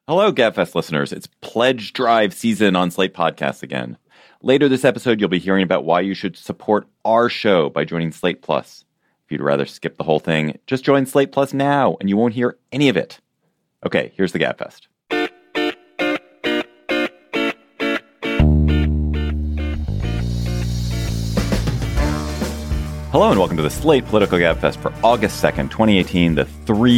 Hello, GabFest listeners. It's Pledge Drive season on Slate Podcasts again. Later this episode, you'll be hearing about why you should support our show by joining Slate Plus. If you'd rather skip the whole thing, just join Slate Plus now, and you won't hear any of it. Okay, here's the GabFest. Hello and welcome to the Slate Political GabFest for August 2nd, 2018, the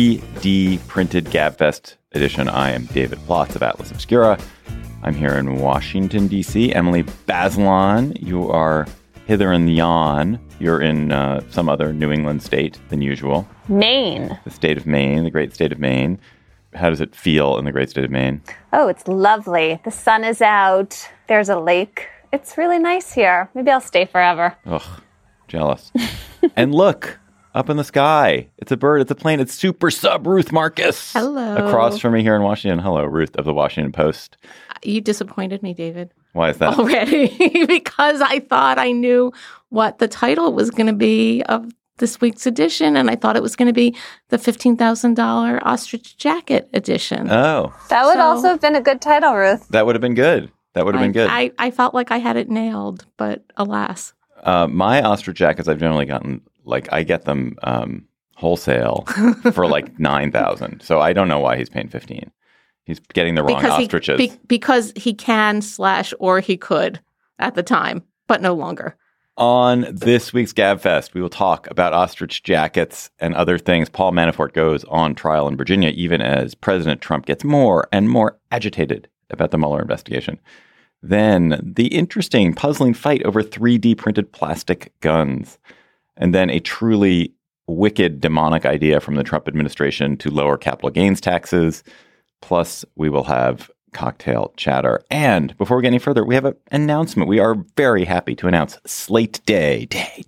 3D printed GabFest edition. I am David Plotz of Atlas Obscura. I'm here in Washington, D.C. Emily Bazelon, you are hither and yon. You're in some other New England state than usual. Maine. The state of Maine, the great state of Maine. How does it feel in the great state of Maine? Oh, it's lovely. The sun is out. There's a lake. It's really nice here. Maybe I'll stay forever. Ugh. Jealous. And look, up in the sky. It's a bird. It's a plane. It's Super Sub Ruth Marcus. Hello. Across from me here in Washington. Hello, Ruth of the Washington Post. You disappointed me, David. Why is that? Already. Because I thought I knew what the title was going to be of this week's edition, and I thought it was going to be the $15,000 ostrich jacket edition. Oh. That would also have been a good title, Ruth. That would have been good. That would have been good. I felt like I had it nailed, but alas. My ostrich jackets, I've generally gotten, I get them wholesale for $9,000. So I don't know why he's paying $15,000. He's getting the wrong ostriches. Because he can / or he could at the time, but no longer. On this week's GabFest, we will talk about ostrich jackets and other things. Paul Manafort goes on trial in Virginia, even as President Trump gets more and more agitated about the Mueller investigation. Then the interesting, puzzling fight over 3D printed plastic guns. And then a truly wicked, demonic idea from the Trump administration to lower capital gains taxes. Plus, we will have cocktail chatter. And before we get any further, we have an announcement. We are very happy to announce Slate Day.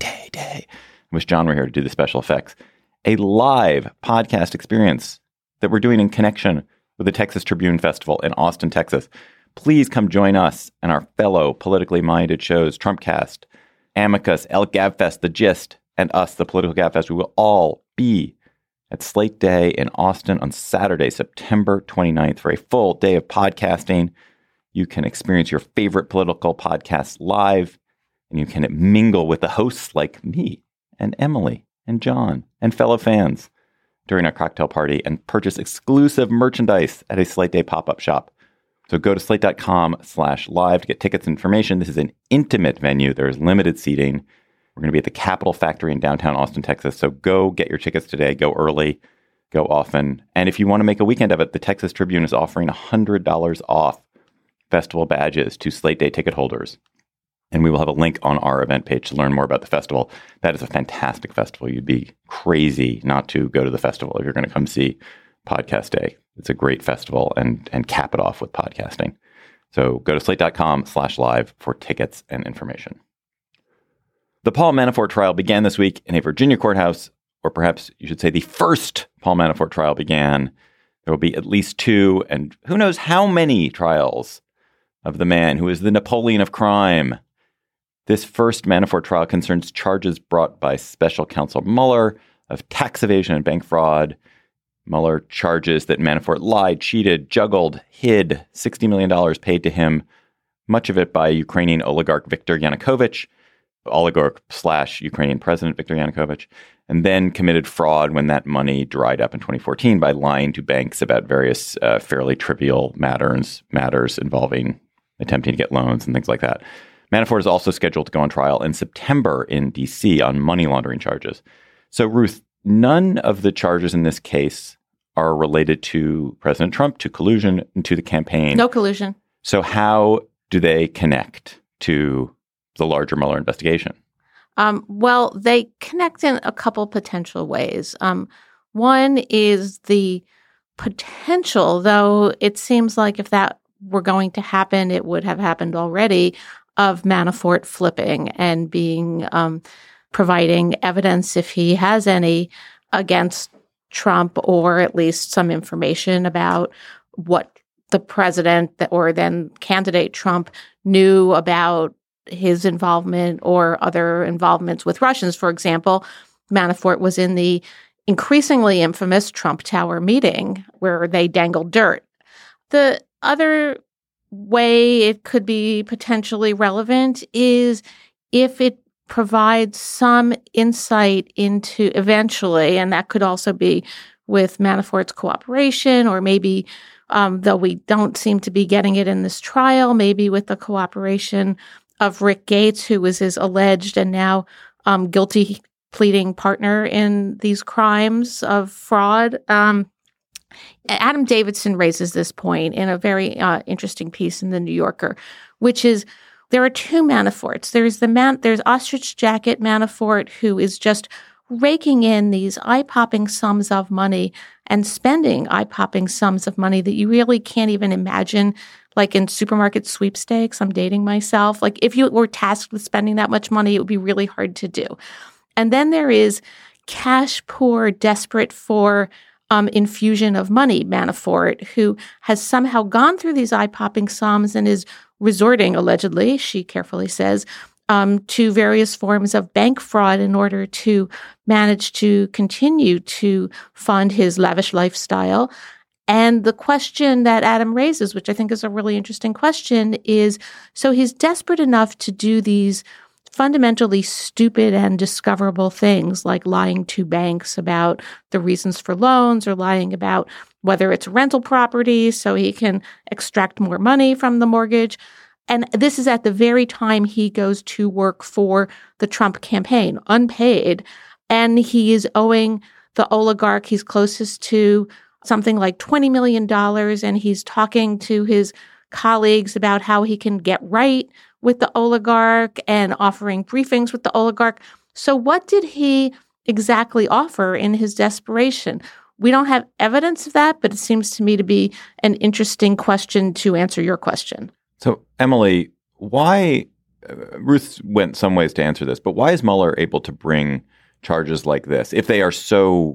I wish John were here to do the special effects. A live podcast experience that we're doing in connection with the Texas Tribune Festival in Austin, Texas. Please come join us and our fellow politically minded shows, Trumpcast, Amicus, El Gabfest, The Gist, and us, the Political Gabfest. We will all be at Slate Day in Austin on Saturday, September 29th for a full day of podcasting. You can experience your favorite political podcasts live, and you can mingle with the hosts like me and Emily and John and fellow fans during our cocktail party and purchase exclusive merchandise at a Slate Day pop-up shop. So go to slate.com/live to get tickets and information. This is an intimate venue. There's limited seating. We're going to be at the Capitol Factory in downtown Austin, Texas. So go get your tickets today. Go early. Go often. And if you want to make a weekend of it, the Texas Tribune is offering $100 off festival badges to Slate Day ticket holders. And we will have a link on our event page to learn more about the festival. That is a fantastic festival. You'd be crazy not to go to the festival if you're going to come see Podcast Day. It's a great festival and cap it off with podcasting. So go to slate.com/live for tickets and information. The Paul Manafort trial began this week in a Virginia courthouse, or perhaps you should say the first Paul Manafort trial began. There will be at least two, and who knows how many trials of the man who is the Napoleon of crime. This first Manafort trial concerns charges brought by special counsel Mueller of tax evasion and bank fraud. Mueller charges that Manafort lied, cheated, juggled, hid $60 million paid to him, much of it by Ukrainian oligarch Viktor Yanukovych, oligarch/Ukrainian president Viktor Yanukovych, and then committed fraud when that money dried up in 2014 by lying to banks about various fairly trivial matters involving attempting to get loans and things like that. Manafort is also scheduled to go on trial in September in D.C. on money laundering charges. So, Ruth, none of the charges in this case are related to President Trump, to collusion, and to the campaign. No collusion. So how do they connect to the larger Mueller investigation? Well, they connect in a couple potential ways. One is the potential, though it seems like if that were going to happen, it would have happened already, of Manafort flipping and being providing evidence, if he has any, against Trump, or at least some information about what the president or then candidate Trump knew about his involvement or other involvements with Russians. For example, Manafort was in the increasingly infamous Trump Tower meeting where they dangled dirt. The other way it could be potentially relevant is if it provides some insight into eventually, and that could also be with Manafort's cooperation, or maybe, though we don't seem to be getting it in this trial, maybe with the cooperation of Rick Gates, who was his alleged and now guilty pleading partner in these crimes of fraud. Adam Davidson raises this point in a very interesting piece in The New Yorker, which is there are two Manaforts. There's Ostrich Jacket Manafort, who is just raking in these eye-popping sums of money and spending eye-popping sums of money that you really can't even imagine, like in supermarket sweepstakes. I'm dating myself. Like if you were tasked with spending that much money, it would be really hard to do. And then there is cash poor, desperate for infusion of money Manafort, who has somehow gone through these eye-popping sums and is resorting, allegedly, she carefully says, to various forms of bank fraud in order to manage to continue to fund his lavish lifestyle. And the question that Adam raises, which I think is a really interesting question, is so he's desperate enough to do these fundamentally stupid and discoverable things like lying to banks about the reasons for loans, or lying about whether it's rental property so he can extract more money from the mortgage. And this is at the very time he goes to work for the Trump campaign, unpaid, and he is owing the oligarch he's closest to something like $20 million, and he's talking to his colleagues about how he can get right with the oligarch and offering briefings with the oligarch. So what did he exactly offer in his desperation? We don't have evidence of that, but it seems to me to be an interesting question to answer your question. So, Emily, why, Ruth went some ways to answer this, but why is Mueller able to bring charges like this if they are so,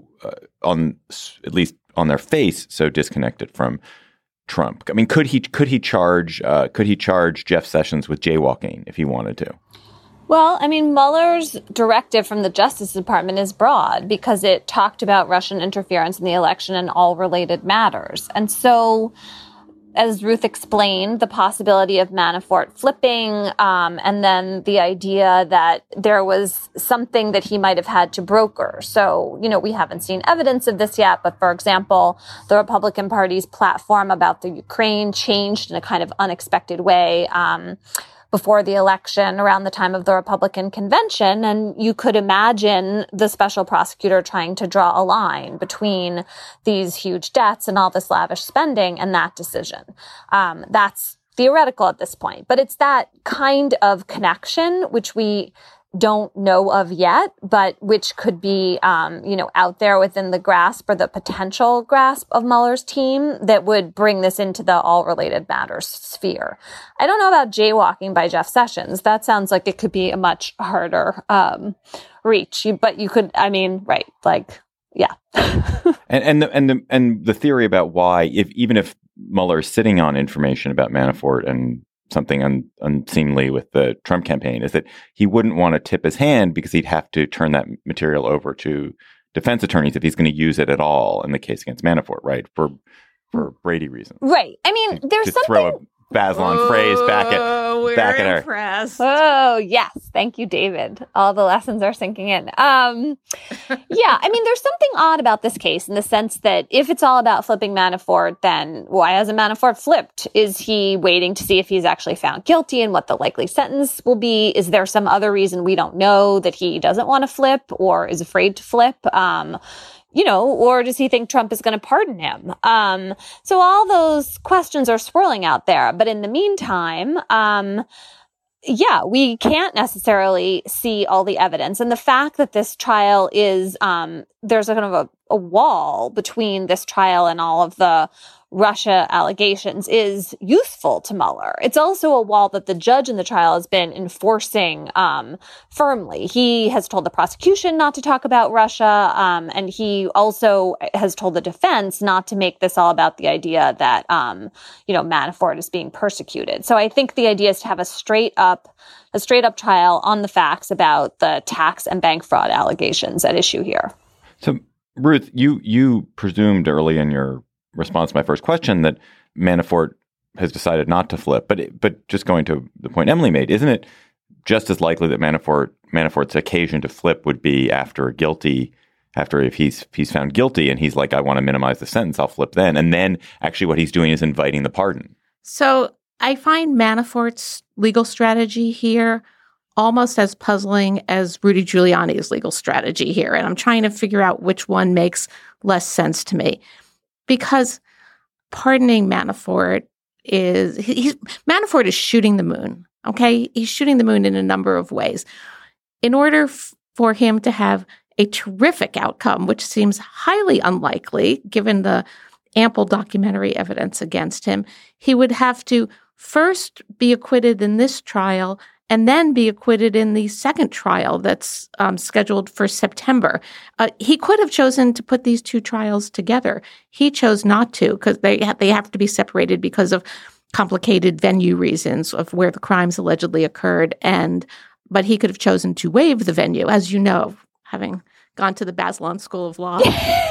at least on their face, so disconnected from Trump? I mean, could he charge Jeff Sessions with jaywalking if he wanted to? Well, I mean, Mueller's directive from the Justice Department is broad because it talked about Russian interference in the election and all related matters. And so, as Ruth explained, the possibility of Manafort flipping, and then the idea that there was something that he might have had to broker. So, we haven't seen evidence of this yet, but for example, the Republican Party's platform about the Ukraine changed in a kind of unexpected way before the election, around the time of the Republican convention. And you could imagine the special prosecutor trying to draw a line between these huge debts and all this lavish spending and that decision. That's theoretical at this point, but it's that kind of connection which we don't know of yet, but which could be, out there within the grasp or the potential grasp of Mueller's team that would bring this into the all related matters sphere. I don't know about jaywalking by Jeff Sessions. That sounds like it could be a much harder reach, but you could, right, like, yeah. and the theory about why, even if Mueller is sitting on information about Manafort and something unseemly with the Trump campaign, is that he wouldn't want to tip his hand because he'd have to turn that material over to defense attorneys if he's going to use it at all in the case against Manafort, right? For Brady reasons. Right. I mean, there's something... throw a Bazelon phrase back at her. Impressed. Oh, yes. Thank you, David. All the lessons are sinking in. Yeah, I mean, there's something odd about this case in the sense that if it's all about flipping Manafort, then why hasn't Manafort flipped? Is he waiting to see if he's actually found guilty and what the likely sentence will be? Is there some other reason we don't know that he doesn't want to flip or is afraid to flip? Or does he think Trump is going to pardon him? So all those questions are swirling out there. But in the meantime, we can't necessarily see all the evidence. And the fact that this trial is, there's a kind of a wall between this trial and all of the Russia allegations is useful to Mueller. It's also a wall that the judge in the trial has been enforcing firmly. He has told the prosecution not to talk about Russia, and he also has told the defense not to make this all about the idea that Manafort is being persecuted. So I think the idea is to have a straight up trial on the facts about the tax and bank fraud allegations at issue here. So Ruth, you presumed early in your response to my first question that Manafort has decided not to flip. But just going to the point Emily made, isn't it just as likely that Manafort's occasion to flip would be after if he's found guilty and he's like, I want to minimize the sentence, I'll flip then. And then actually what he's doing is inviting the pardon. So I find Manafort's legal strategy here almost as puzzling as Rudy Giuliani's legal strategy here. And I'm trying to figure out which one makes less sense to me. Because pardoning Manafort Manafort is shooting the moon, okay? He's shooting the moon in a number of ways. In order for him to have a terrific outcome, which seems highly unlikely given the ample documentary evidence against him, he would have to first be acquitted in this trial and then be acquitted in the second trial that's scheduled for September. He could have chosen to put these two trials together. He chose not to because they have to be separated because of complicated venue reasons of where the crimes allegedly occurred. But he could have chosen to waive the venue, as you know, having gone to the Bazelon School of Law.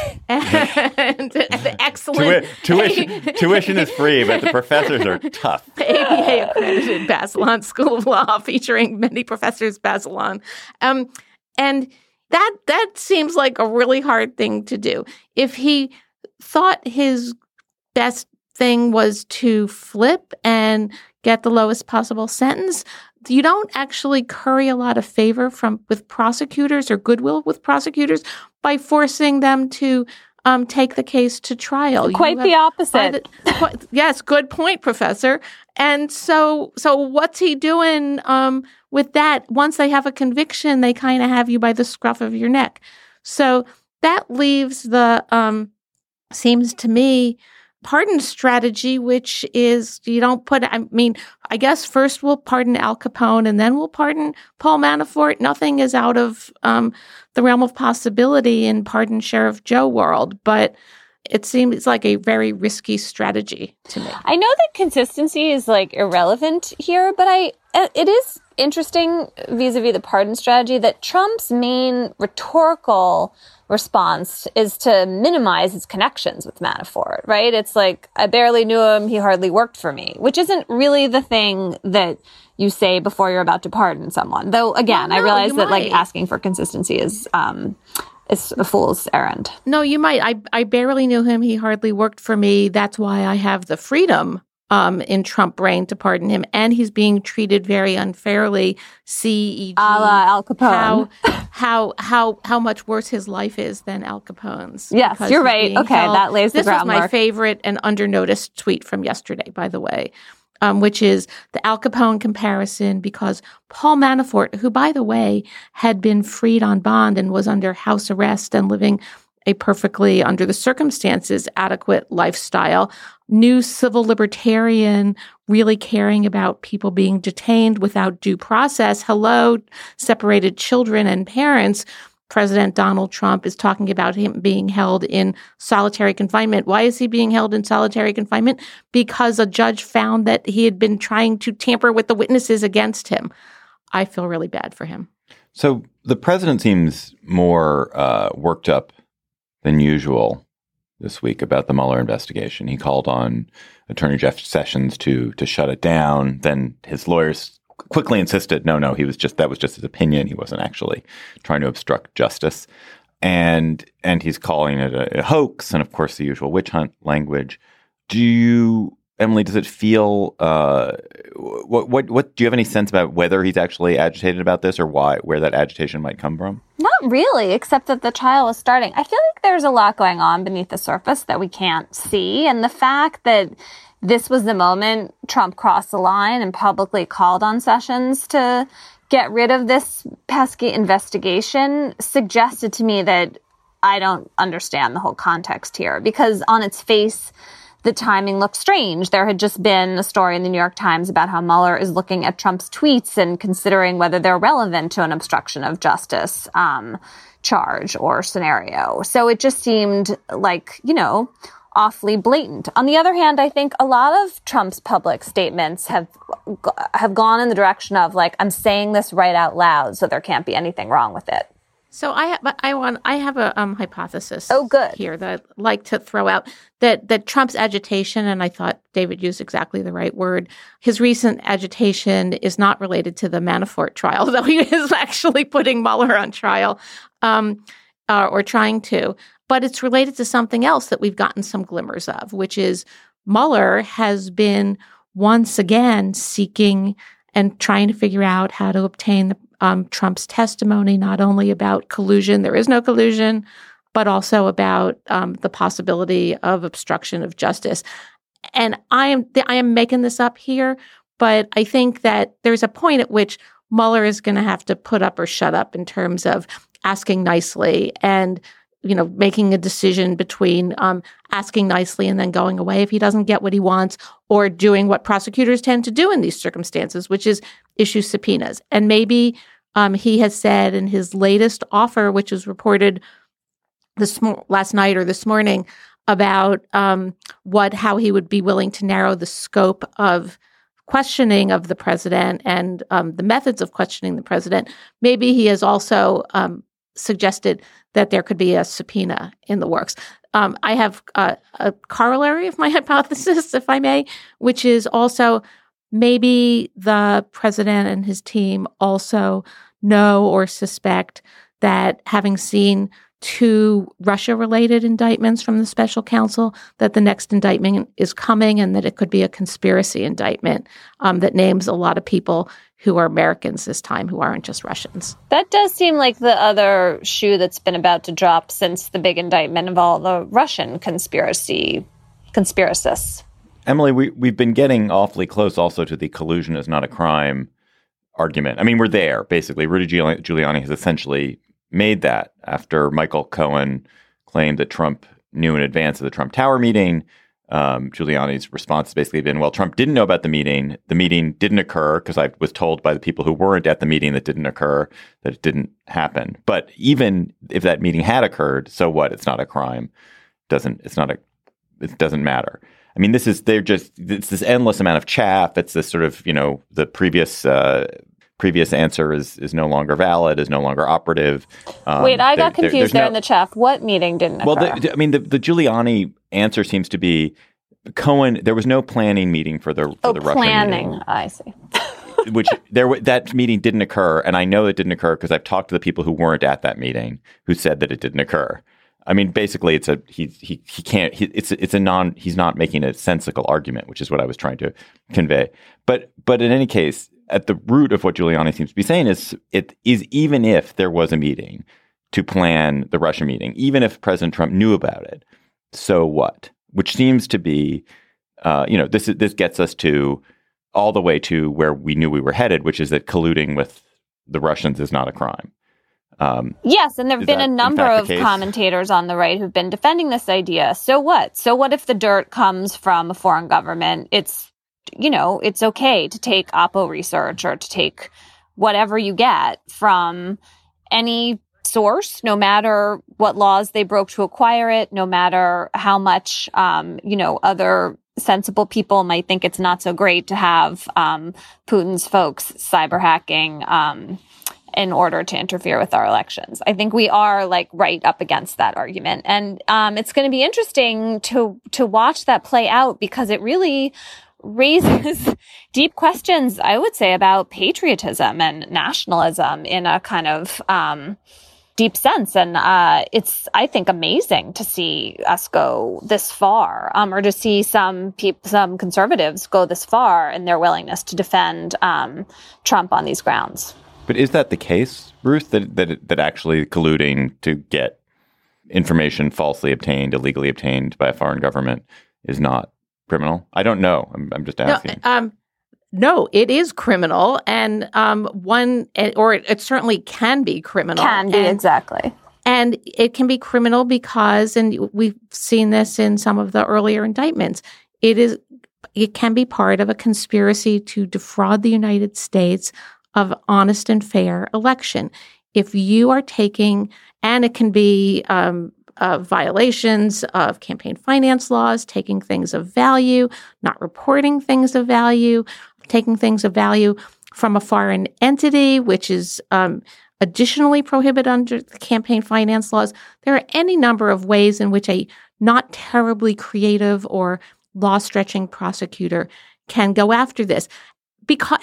and excellent. Tuition is free, but the professors are tough. ABA accredited Bazelon School of Law featuring many professors Bazelon. And that seems like a really hard thing to do. If he thought his best thing was to flip and get the lowest possible sentence, you don't actually curry a lot of favor with prosecutors or goodwill with prosecutors by forcing them to take the case to trial. Quite the opposite. Yes, good point, Professor. And so what's he doing with that? Once they have a conviction, they kind of have you by the scruff of your neck. So that leaves the, seems to me, pardon strategy, which is I guess first we'll pardon Al Capone and then we'll pardon Paul Manafort. Nothing is out of the realm of possibility in pardon Sheriff Joe world, but it seems like a very risky strategy to me. I know that consistency is irrelevant here, but it is interesting vis-a-vis the pardon strategy that Trump's main rhetorical response is to minimize his connections with Manafort, right? It's like, I barely knew him, he hardly worked for me, which isn't really the thing that you say before you're about to pardon someone. Though, again, I realize that asking for consistency is a fool's errand. No, you might. I barely knew him, he hardly worked for me. That's why I have the freedom in Trump brain to pardon him, and he's being treated very unfairly. C.E.G. A la Al Capone. How much worse his life is than Al Capone's. Yes, you're right. Okay, that lays the groundwork. This was my favorite and undernoticed tweet from yesterday, by the way, which is the Al Capone comparison, because Paul Manafort, who, by the way, had been freed on bond and was under house arrest and living a perfectly, under the circumstances, adequate lifestyle, new civil libertarian, really caring about people being detained without due process. Hello, separated children and parents. President Donald Trump is talking about him being held in solitary confinement. Why is he being held in solitary confinement? Because a judge found that he had been trying to tamper with the witnesses against him. I feel really bad for him. So the president seems more worked up than usual this week about the Mueller investigation. He called on Attorney Jeff Sessions to shut it down. Then his lawyers quickly insisted, no, that was just his opinion. He wasn't actually trying to obstruct justice. And he's calling it a hoax, and of course the usual witch hunt language. Emily, does it feel what do you have any sense about whether he's actually agitated about this, or where that agitation might come from? Not really, except that the trial is starting. I feel like there's a lot going on beneath the surface that we can't see, and the fact that this was the moment Trump crossed the line and publicly called on Sessions to get rid of this pesky investigation suggested to me that I don't understand the whole context here, because on its face, the timing looks strange. There had just been a story in the New York Times about how Mueller is looking at Trump's tweets and considering whether they're relevant to an obstruction of justice charge or scenario. So it just seemed like, awfully blatant. On the other hand, I think a lot of Trump's public statements have gone in the direction of I'm saying this right out loud, so there can't be anything wrong with it. So I have a hypothesis. Oh, good. Here that I'd like to throw out that Trump's agitation, and I thought David used exactly the right word. His recent agitation is not related to the Manafort trial, though he is actually putting Mueller on trial, or trying to. But it's related to something else that we've gotten some glimmers of, which is Mueller has been once again seeking and trying to figure out how to obtain Trump's testimony, not only about collusion, there is no collusion, but also about the possibility of obstruction of justice. And I am making this up here, but I think that there's a point at which Mueller is going to have to put up or shut up in terms of asking nicely and making a decision between asking nicely and then going away if he doesn't get what he wants, or doing what prosecutors tend to do in these circumstances, which is issue subpoenas. And maybe he has said in his latest offer, which was reported last night or this morning, about how he would be willing to narrow the scope of questioning of the president and the methods of questioning the president. Maybe he has also suggested that there could be a subpoena in the works. I have a corollary of my hypothesis, if I may, which is also maybe the president and his team also know or suspect that, having seen 2 Russia-related indictments from the special counsel, that the next indictment is coming and that it could be a conspiracy indictment that names a lot of people who are Americans this time, who aren't just Russians. That does seem like the other shoe that's been about to drop since the big indictment of all the Russian conspiracists. Emily, we've been getting awfully close also to the collusion is not a crime argument. I mean, we're there, basically. Rudy Giuliani has essentially made that after Michael Cohen claimed that Trump knew in advance of the Trump Tower meeting. Giuliani's response has basically been, well, Trump didn't know about the meeting. The meeting didn't occur because I was told by the people who weren't at the meeting that didn't occur that it didn't happen. But even if that meeting had occurred, so what? It's not a crime. It doesn't matter. I mean, it's this endless amount of chaff. It's this sort of, the previous answer is no longer valid, is no longer operative. Wait, I got confused there in the chaff. What meeting didn't occur? Well, the Giuliani answer seems to be Cohen. There was no planning meeting for the Russia planning. Meeting. I see. That meeting didn't occur, and I know it didn't occur because I've talked to the people who weren't at that meeting who said that it didn't occur. I mean, basically, he's not making a sensical argument, which is what I was trying to convey. But in any case, at the root of what Giuliani seems to be saying is even if there was a meeting to plan the Russia meeting, even if President Trump knew about it, so what? Which seems to be, this gets us to all the way to where we knew we were headed, which is that colluding with the Russians is not a crime. Yes, and there have been a number of commentators on the right who've been defending this idea. So what? So what if the dirt comes from a foreign government? It's okay to take Oppo research or to take whatever you get from any source, no matter what laws they broke to acquire it, no matter how much, other sensible people might think it's not so great to have Putin's folks cyber hacking in order to interfere with our elections. I think we are right up against that argument. And it's going to be interesting to watch that play out, because it really raises deep questions, I would say, about patriotism and nationalism in a kind of deep sense. And it's, I think, amazing to see us go this far, or to see some conservatives go this far in their willingness to defend Trump on these grounds. But is that the case, Ruth, that actually colluding to get information falsely obtained, illegally obtained by a foreign government is not criminal? I don't know. I'm just asking. No, it is criminal, and it certainly can be criminal. Exactly. And it can be criminal because, and we've seen this in some of the earlier indictments, it can be part of a conspiracy to defraud the United States of honest and fair election. If you are taking, and it can be violations of campaign finance laws, taking things of value, not reporting things of value, taking things of value from a foreign entity, which is additionally prohibited under the campaign finance laws. There are any number of ways in which a not terribly creative or law-stretching prosecutor can go after this because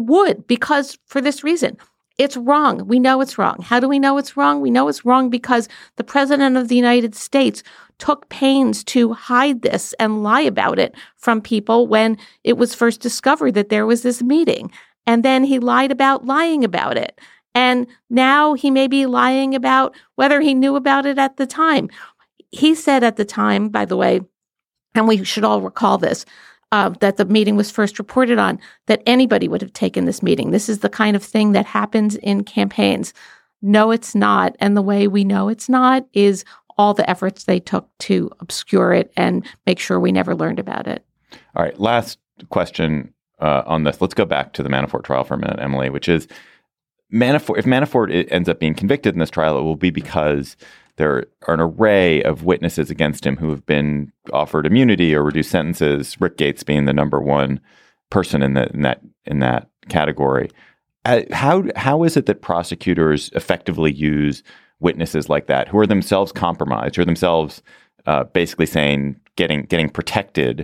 for this reason. It's wrong. We know it's wrong. How do we know it's wrong? We know it's wrong because the President of the United States took pains to hide this and lie about it from people when it was first discovered that there was this meeting. And then he lied about lying about it. And now he may be lying about whether he knew about it at the time. He said at the time, by the way, and we should all recall this, that the meeting was first reported on, that anybody would have taken this meeting. This is the kind of thing that happens in campaigns. No, it's not. And the way we know it's not is all the efforts they took to obscure it and make sure we never learned about it. All right. Last question on this. Let's go back to the Manafort trial for a minute, Emily, which is Manafort. If Manafort ends up being convicted in this trial, it will be because there are an array of witnesses against him who have been offered immunity or reduced sentences, Rick Gates being the number one person in that category. How is it that prosecutors effectively use witnesses like that, who are themselves compromised, who are themselves basically saying getting protected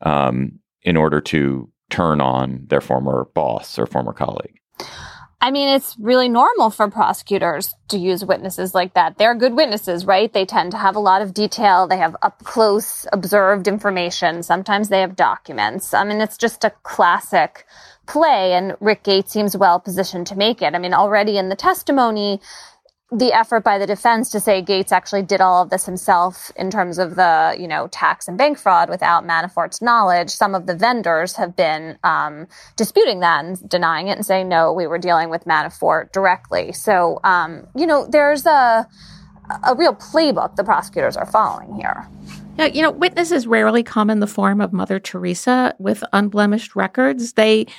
in order to turn on their former boss or former colleague? I mean, it's really normal for prosecutors to use witnesses like that. They're good witnesses, right? They tend to have a lot of detail. They have up close observed information. Sometimes they have documents. I mean, it's just a classic play, and Rick Gates seems well positioned to make it. I mean, already in the testimony, the effort by the defense to say Gates actually did all of this himself in terms of the, tax and bank fraud without Manafort's knowledge. Some of the vendors have been disputing that and denying it and saying, no, we were dealing with Manafort directly. So, there's a real playbook the prosecutors are following here. Yeah, witnesses rarely come in the form of Mother Teresa with unblemished records.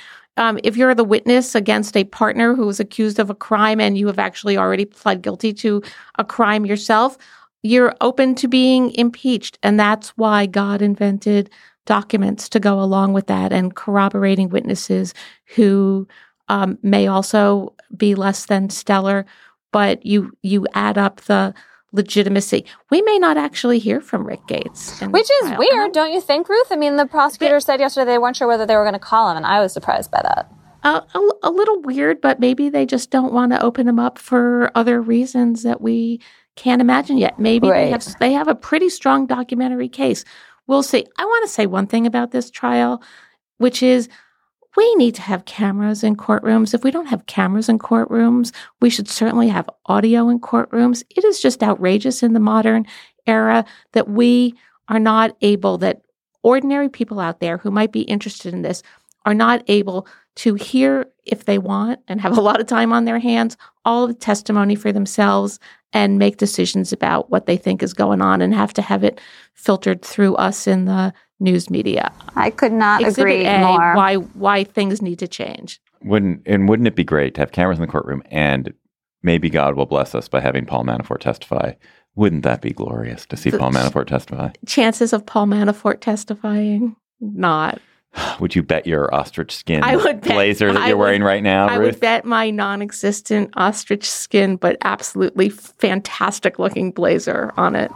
If you're the witness against a partner who is accused of a crime and you have actually already pled guilty to a crime yourself, you're open to being impeached. And that's why God invented documents to go along with that and corroborating witnesses who may also be less than stellar, but you add up the legitimacy. We may not actually hear from Rick Gates. Which is weird, don't you think, Ruth? I mean, the prosecutor said yesterday they weren't sure whether they were going to call him, and I was surprised by that. A little weird, but maybe they just don't want to open him up for other reasons that we can't imagine yet. Maybe they have a pretty strong documentary case. We'll see. I want to say one thing about this trial, which is we need to have cameras in courtrooms. If we don't have cameras in courtrooms, we should certainly have audio in courtrooms. It is just outrageous in the modern era that we are not able, that ordinary people out there who might be interested in this are not able to hear, if they want and have a lot of time on their hands, all of the testimony for themselves and make decisions about what they think is going on and have to have it filtered through us in the news media. I could not agree more. Why things need to change. Wouldn't it be great to have cameras in the courtroom, and maybe God will bless us by having Paul Manafort testify? Wouldn't that be glorious to see Paul Manafort testify? Chances of Paul Manafort testifying? Not. Would you bet your ostrich skin blazer that you're wearing right now, Ruth? I would bet my non-existent ostrich skin, but absolutely fantastic looking blazer on it.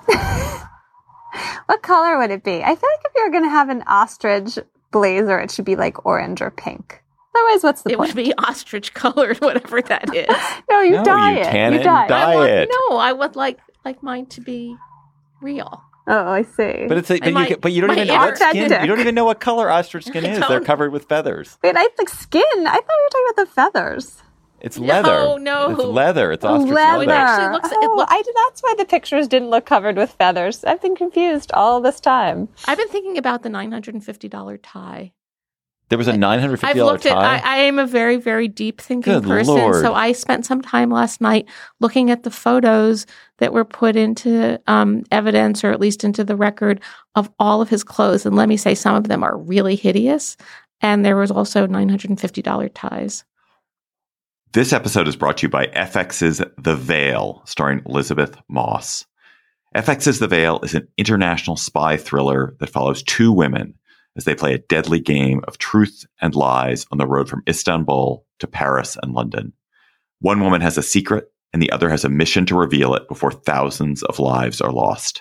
What color would it be? I feel like if you're going to have an ostrich blazer, it should be like orange or pink. Otherwise, what's the point? It would be ostrich colored, whatever that is. You dye it. You dye it. I would like mine to be real. Oh, I see. But you don't even know what skin. You don't even know what color ostrich skin is. They're covered with feathers. Wait, skin. I thought we were talking about the feathers. It's leather. No. It's leather. It's ostrich leather. It actually looks. That's why the pictures didn't look covered with feathers. I've been confused all this time. I've been thinking about the $950 tie. There was a $950 I've looked tie? I am a very, very deep thinking person. Lord. So I spent some time last night looking at the photos that were put into evidence, or at least into the record, of all of his clothes. And let me say, some of them are really hideous. And there was also $950 ties. This episode is brought to you by FX's The Veil, starring Elizabeth Moss. FX's The Veil is an international spy thriller that follows two women as they play a deadly game of truth and lies on the road from Istanbul to Paris and London. One woman has a secret, and the other has a mission to reveal it before thousands of lives are lost.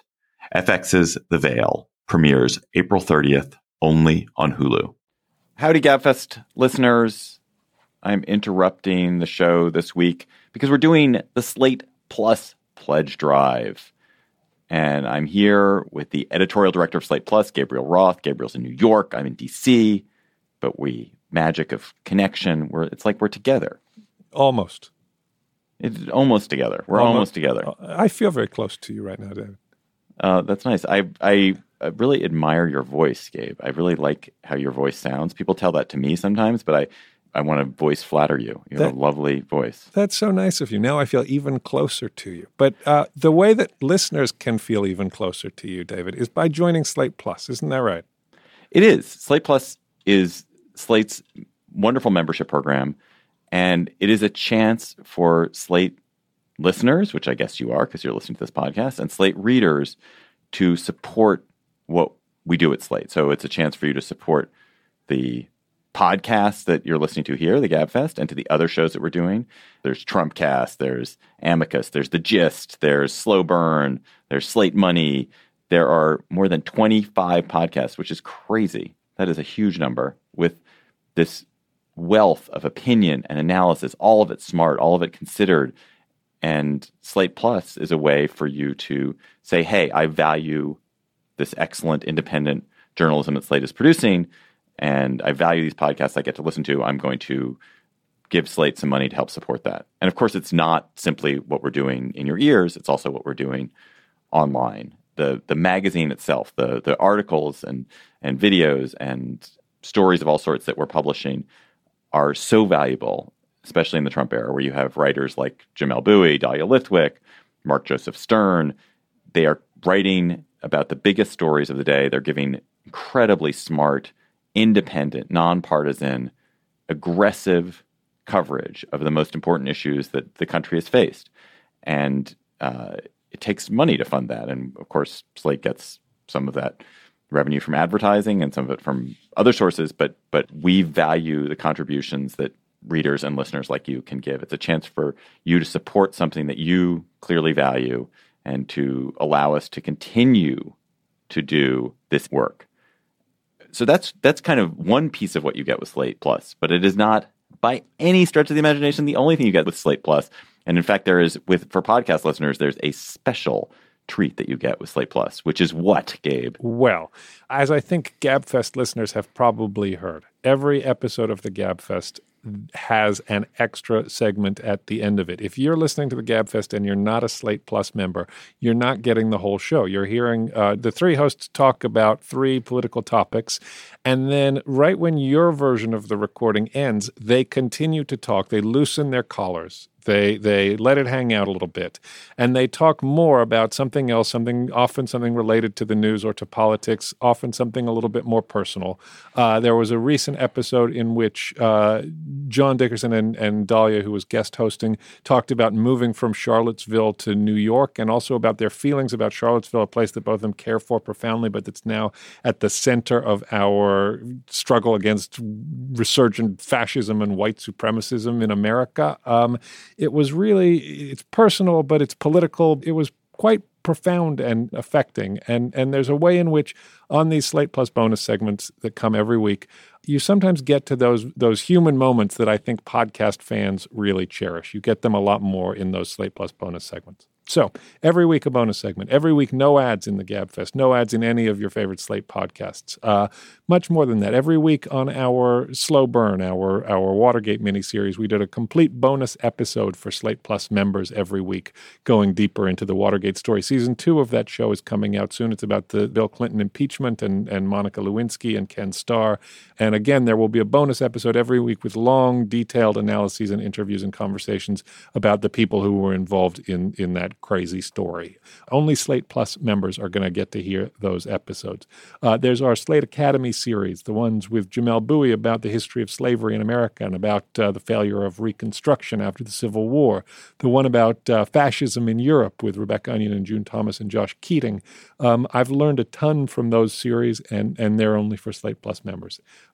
FX's The Veil premieres April 30th, only on Hulu. Howdy, GabFest listeners. I'm interrupting the show this week because we're doing the Slate Plus Pledge Drive. And I'm here with the editorial director of Slate Plus, Gabriel Roth. Gabriel's in New York. I'm in D.C. But magic of connection, it's like we're together. Almost. It's almost together. We're almost together. I feel very close to you right now, David. That's nice. I really admire your voice, Gabe. I really like how your voice sounds. People tell that to me sometimes, but I want to voice flatter you. You have a lovely voice. That's so nice of you. Now I feel even closer to you. But the way that listeners can feel even closer to you, David, is by joining Slate Plus. Isn't that right? It is. Slate Plus is Slate's wonderful membership program, and it is a chance for Slate listeners, which I guess you are because you're listening to this podcast, and Slate readers to support what we do at Slate. So it's a chance for you to support the podcasts that you're listening to here, the GabFest, and to the other shows that we're doing. There's Trumpcast, there's Amicus, there's The Gist, there's Slow Burn, there's Slate Money. There are more than 25 podcasts, which is crazy. That is a huge number with this wealth of opinion and analysis, all of it smart, all of it considered. And Slate Plus is a way for you to say, hey, I value this excellent independent journalism that Slate is producing, and I value these podcasts I get to listen to. I'm going to give Slate some money to help support that. And of course, it's not simply what we're doing in your ears. It's also what we're doing online. The magazine itself, the articles and videos and stories of all sorts that we're publishing are so valuable, especially in the Trump era, where you have writers like Jamelle Bouie, Dahlia Lithwick, Mark Joseph Stern. They are writing about the biggest stories of the day. They're giving incredibly smart, independent, nonpartisan, aggressive coverage of the most important issues that the country has faced. And it takes money to fund that. And of course, Slate gets some of that revenue from advertising and some of it from other sources. But we value the contributions that readers and listeners like you can give. It's a chance for you to support something that you clearly value and to allow us to continue to do this work. So that's kind of one piece of what you get with Slate Plus, but it is not by any stretch of the imagination the only thing you get with Slate Plus. And in fact, for podcast listeners, there's a special treat that you get with Slate Plus, which is what, Gabe? Well, as I think GabFest listeners have probably heard, every episode of the GabFest has an extra segment at the end of it. If you're listening to the GabFest and you're not a Slate Plus member, you're not getting the whole show. You're hearing the three hosts talk about 3 political topics, and then right when your version of the recording ends, they continue to talk. They loosen their collars. They let it hang out a little bit, and they talk more about something else, often something related to the news or to politics, often something a little bit more personal. There was a recent episode in which John Dickerson and Dahlia, who was guest hosting, talked about moving from Charlottesville to New York and also about their feelings about Charlottesville, a place that both of them care for profoundly, but that's now at the center of our struggle against resurgent fascism and white supremacism in America. It's personal, but it's political. It was quite profound and affecting. And there's a way in which on these Slate Plus bonus segments that come every week, you sometimes get to those human moments that I think podcast fans really cherish. You get them a lot more in those Slate Plus bonus segments. So every week a bonus segment. Every week no ads in the GabFest. No ads in any of your favorite Slate podcasts. Much more than that. Every week on our Slow Burn, our Watergate miniseries, we did a complete bonus episode for Slate Plus members every week, going deeper into the Watergate story. Season 2 of that show is coming out soon. It's about the Bill Clinton impeachment and Monica Lewinsky and Ken Starr. And again, there will be a bonus episode every week with long, detailed analyses and interviews and conversations about the people who were involved in that crazy story. Only Slate Plus members are going to get to hear those episodes. There's our Slate Academy series, the ones with Jamelle Bouie about the history of slavery in America and about the failure of Reconstruction after the Civil War. The one about fascism in Europe with Rebecca Onion and June Thomas and Josh Keating. I've learned a ton from those series, and they're only for Slate Plus members.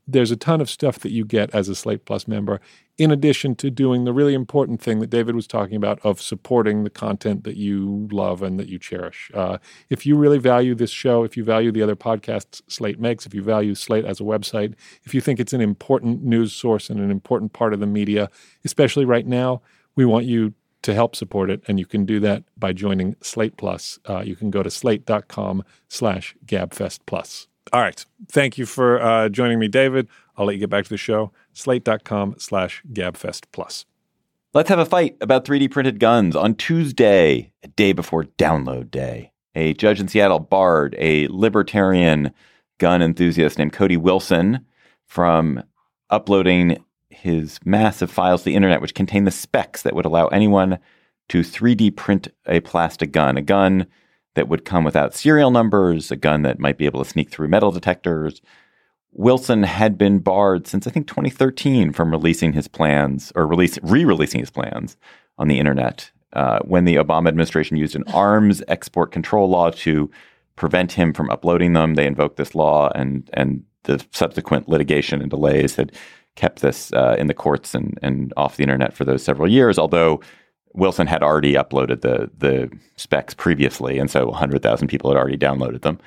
There's a ton of stuff that you get as a Slate Plus member, in addition to doing the really important thing that David was talking about of supporting the content that you love and that you cherish. If you really value this show, if you value the other podcasts Slate makes, if you value Slate as a website, if you think it's an important news source and an important part of the media, especially right now, we want you to help support it, and you can do that by joining Slate Plus. You can go to slate.com/GabFestPlus. All right. Thank you for joining me, David. I'll let you get back to the show. Slate.com/GabFestPlus. Let's have a fight about 3D printed guns. On Tuesday, a day before download day, a judge in Seattle barred a libertarian gun enthusiast named Cody Wilson from uploading his massive files to the internet, which contain the specs that would allow anyone to 3D print a plastic gun, a gun that would come without serial numbers, a gun that might be able to sneak through metal detectors. Wilson had been barred since, I think, 2013 from releasing his plans or re-releasing his plans on the internet. When the Obama administration used an arms export control law to prevent him from uploading them, they invoked this law, and the subsequent litigation and delays had kept this in the courts and off the internet for those several years, although Wilson had already uploaded the specs previously, and so 100,000 people had already downloaded them.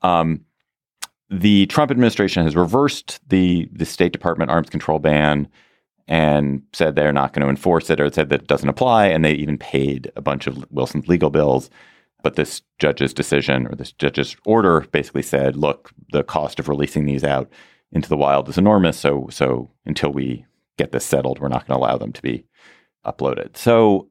The Trump administration has reversed the State Department arms control ban and said they're not going to enforce it, or said that it doesn't apply, and they even paid a bunch of Wilson's legal bills. But this judge's decision, or this judge's order, basically said, look, the cost of releasing these out into the wild is enormous, so until we get this settled, we're not going to allow them to be uploaded. So,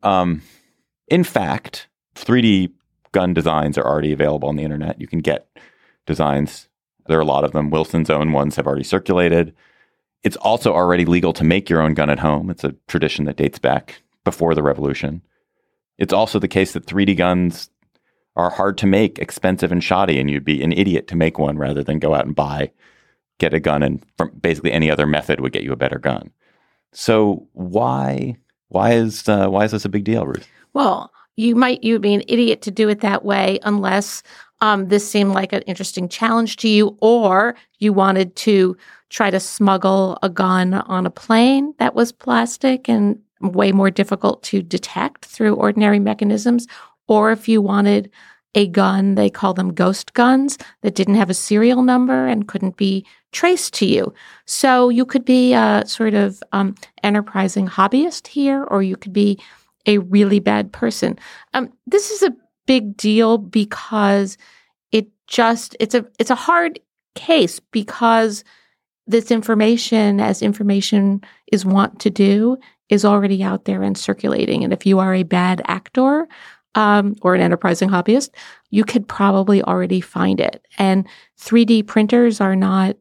in fact, 3D gun designs are already available on the internet. You can get designs. There are a lot of them. Wilson's own ones have already circulated. It's also already legal to make your own gun at home. It's a tradition that dates back before the revolution. It's also the case that 3D guns are hard to make, expensive, and shoddy, and you'd be an idiot to make one rather than go out and get a gun, and from basically any other method would get you a better gun. So why is this a big deal, Ruth? Well, you'd be an idiot to do it that way unless this seemed like an interesting challenge to you, or you wanted to try to smuggle a gun on a plane that was plastic and way more difficult to detect through ordinary mechanisms, or if you wanted a gun, they call them ghost guns, that didn't have a serial number and couldn't be traced to you. So you could be a sort of enterprising hobbyist here, or you could be a really bad person. This is a big deal because it's a hard case, because this information, as information is wont to do, is already out there and circulating. And if you are a bad actor, or an enterprising hobbyist, you could probably already find it. And 3D printers are not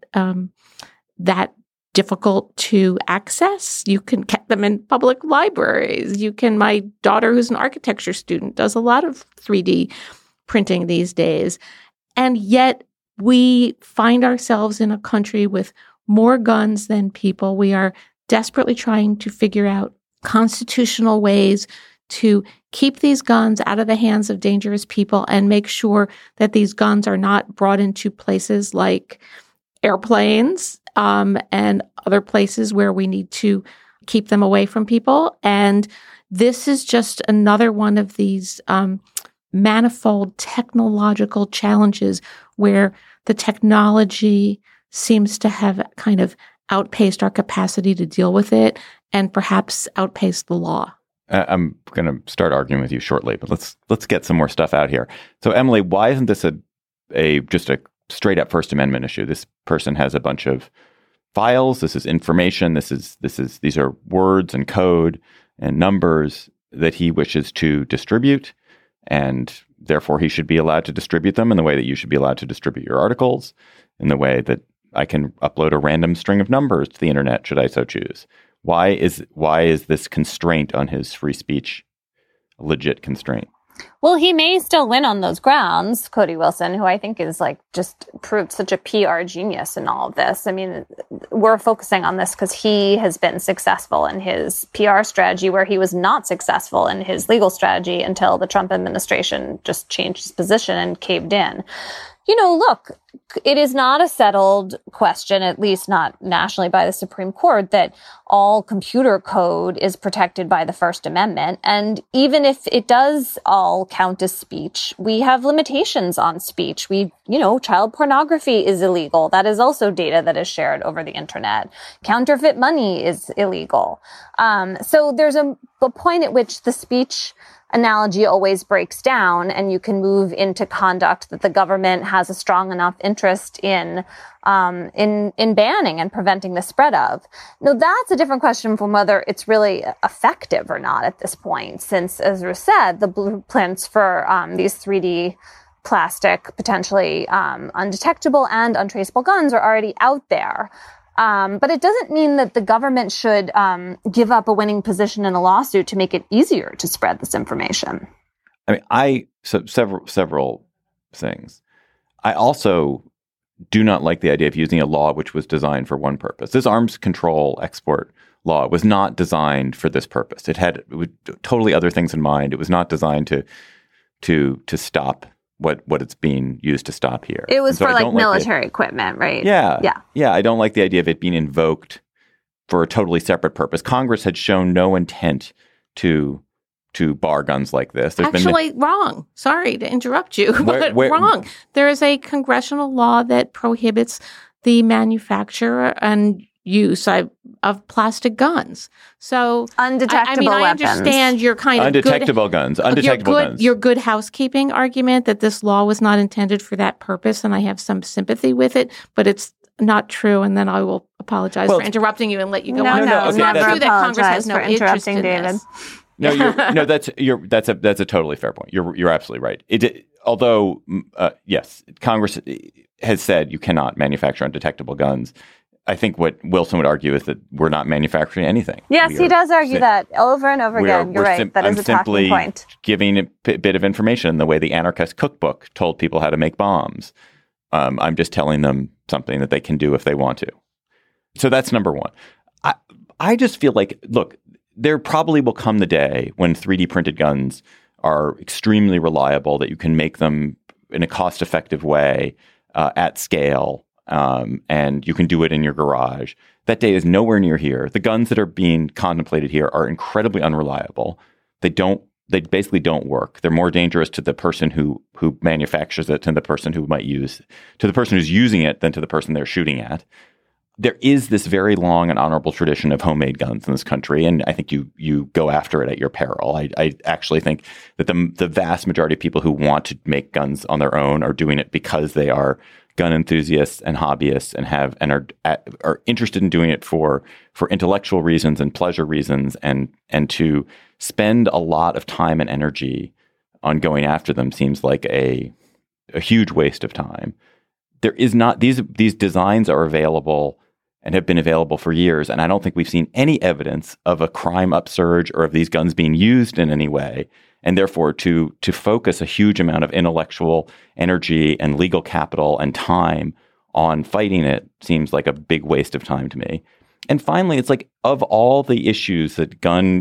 that difficult to access. You can get them in public libraries. My daughter, who's an architecture student, does a lot of 3D printing these days. And yet we find ourselves in a country with more guns than people. We are desperately trying to figure out constitutional ways to keep these guns out of the hands of dangerous people and make sure that these guns are not brought into places like airplanes and other places where we need to keep them away from people. And this is just another one of these manifold technological challenges where the technology seems to have kind of outpaced our capacity to deal with it and perhaps outpaced the law. I'm going to start arguing with you shortly, but let's get some more stuff out here. So, Emily, why isn't this just a straight up First Amendment issue? This person has a bunch of files. This is information. These are words and code and numbers that he wishes to distribute, and therefore he should be allowed to distribute them in the way that you should be allowed to distribute your articles, in the way that I can upload a random string of numbers to the internet, should I so choose. Why is this constraint on his free speech a legit constraint? Well, he may still win on those grounds, Cody Wilson, who I think is just proved such a PR genius in all of this. I mean, we're focusing on this because he has been successful in his PR strategy, where he was not successful in his legal strategy until the Trump administration just changed his position and caved in. look, it is not a settled question, at least not nationally by the Supreme Court, that all computer code is protected by the First Amendment. And even if it does all count as speech, we have limitations on speech. Child pornography is illegal. That is also data that is shared over the internet. Counterfeit money is illegal. So there's a point at which the speech analogy always breaks down, and you can move into conduct that the government has a strong enough interest in banning and preventing the spread of. Now, that's a different question from whether it's really effective or not at this point, since, as Ruth said, the blueprints for these 3D plastic, potentially undetectable and untraceable guns are already out there. But it doesn't mean that the government should give up a winning position in a lawsuit to make it easier to spread this information. Several things. I also do not like the idea of using a law which was designed for one purpose. This arms control export law was not designed for this purpose. It had totally other things in mind. It was not designed to stop what it's being used to stop here. It was for military equipment, right? Yeah. I don't like the idea of it being invoked for a totally separate purpose. Congress had shown no intent to bar guns like this. Wrong. Sorry to interrupt you, but wrong. There is a congressional law that prohibits the manufacture and use of plastic guns. So undetectable weapons. I understand your kind of undetectable guns. Your good housekeeping argument that this law was not intended for that purpose, and I have some sympathy with it, but it's not true. And then I will apologize for interrupting you and let you go on. It's not true that Congress has no interest in David. That's a totally fair point. You're absolutely right. Although yes, Congress has said you cannot manufacture undetectable guns. I think what Wilson would argue is that we're not manufacturing anything. Yes, he does argue that over and over again. You're right. That is a talking point. I'm simply giving a bit of information the way the Anarchist Cookbook told people how to make bombs. I'm just telling them something that they can do if they want to. So that's number one. I just feel like, look, there probably will come the day when 3D printed guns are extremely reliable, that you can make them in a cost-effective way at scale. And you can do it in your garage. That day is nowhere near here. The guns that are being contemplated here are incredibly unreliable. They basically don't work. They're more dangerous to the person who manufactures it, to the person who to the person who's using it than to the person they're shooting at. There is this very long and honorable tradition of homemade guns in this country, and I think you go after it at your peril. I actually think that the vast majority of people who want to make guns on their own are doing it because they are gun enthusiasts and hobbyists and are interested in doing it for intellectual reasons and pleasure reasons, and to spend a lot of time and energy on going after them seems like a huge waste of time. There is not these designs are available and have been available for years, and I don't think we've seen any evidence of a crime upsurge or of these guns being used in any way. And therefore, to focus a huge amount of intellectual energy and legal capital and time on fighting it seems like a big waste of time to me. And finally, it's like, of all the issues that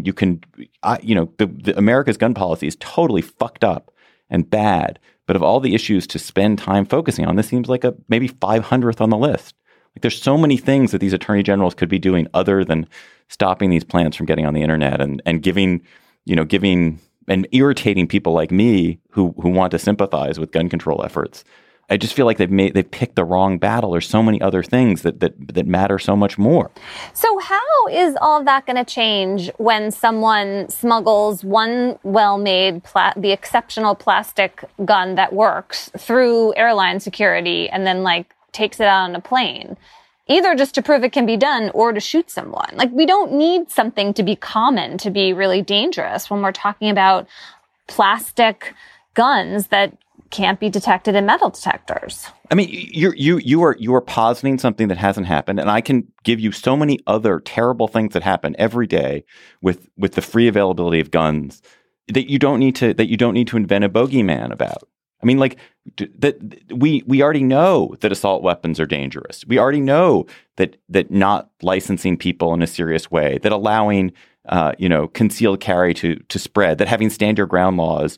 the America's gun policy is totally fucked up and bad. But of all the issues to spend time focusing on, this seems like a maybe 500th on the list. Like, there's so many things that these attorney generals could be doing other than stopping these plants from getting on the internet and giving and irritating people like me who want to sympathize with gun control efforts. I just feel like they've picked the wrong battle. There's so many other things that matter so much more. So how is all of that going to change when someone smuggles one well-made, the exceptional plastic gun that works through airline security and then takes it out on a plane? Either just to prove it can be done or to shoot someone. We don't need something to be common to be really dangerous when we're talking about plastic guns that can't be detected in metal detectors. I mean, you are positing something that hasn't happened, and I can give you so many other terrible things that happen every day with the free availability of guns that you don't need to invent a bogeyman about. I mean, we already know that assault weapons are dangerous. We already know that not licensing people in a serious way, that allowing concealed carry to spread, that having stand your ground laws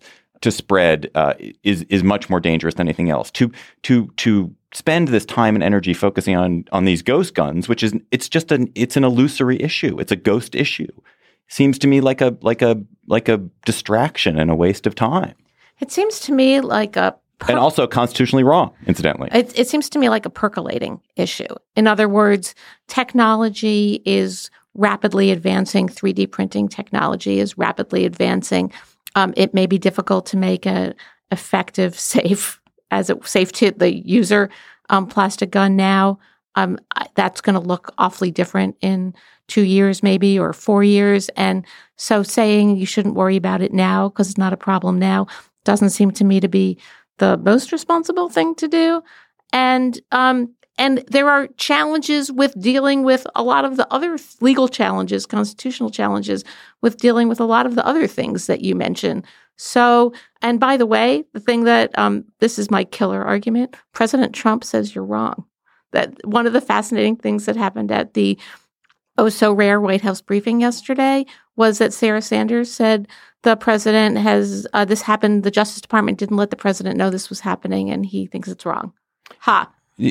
spread is much more dangerous than anything else. To spend this time and energy focusing on these ghost guns, which is it's an illusory issue. It's a ghost issue. Seems to me like a distraction and a waste of time. It seems to me like and also constitutionally wrong, incidentally. It seems to me like a percolating issue. In other words, technology is rapidly advancing. 3D printing technology is rapidly advancing. It may be difficult to make an effective, safe to the user plastic gun now. That's going to look awfully different in 2 years, maybe, or 4 years. And so saying you shouldn't worry about it now because it's not a problem now doesn't seem to me to be the most responsible thing to do. And there are challenges with dealing with a lot of the other legal challenges, constitutional challenges, with dealing with a lot of the other things that you mentioned. So, and by the way, the thing that, this is my killer argument, President Trump says you're wrong. That one of the fascinating things that happened at the oh-so-rare White House briefing yesterday was that Sarah Sanders said the president has, this happened, the Justice Department didn't let the president know this was happening, and he thinks it's wrong. Ha.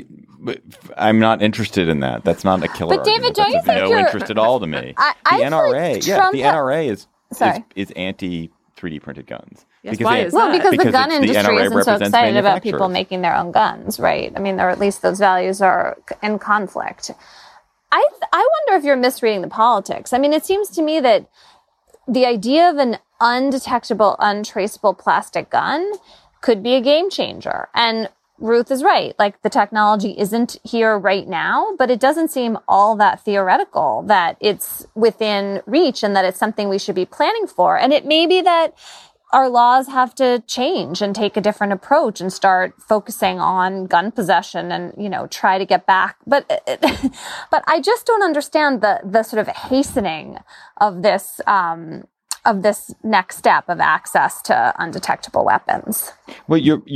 I'm not interested in that. That's not a killer But David, argument. don't That's you of think no you're... interest at all to me. I the NRA, Trump the NRA is anti 3D printed guns. Yes, why is that? Well, because the gun industry NRA isn't so excited about people manufacturers. making their own guns, right? I mean, or at least those values are in conflict. I wonder if you're misreading the politics. I mean, it seems to me that the idea of an undetectable, untraceable plastic gun could be a game changer. And Ruth is right. Like, the technology isn't here right now, but it doesn't seem all that theoretical that it's within reach and that it's something we should be planning for. And it may be that our laws have to change and take a different approach and start focusing on gun possession and, try to get back. But I just don't understand the sort of hastening of this next step of access to undetectable weapons. Well,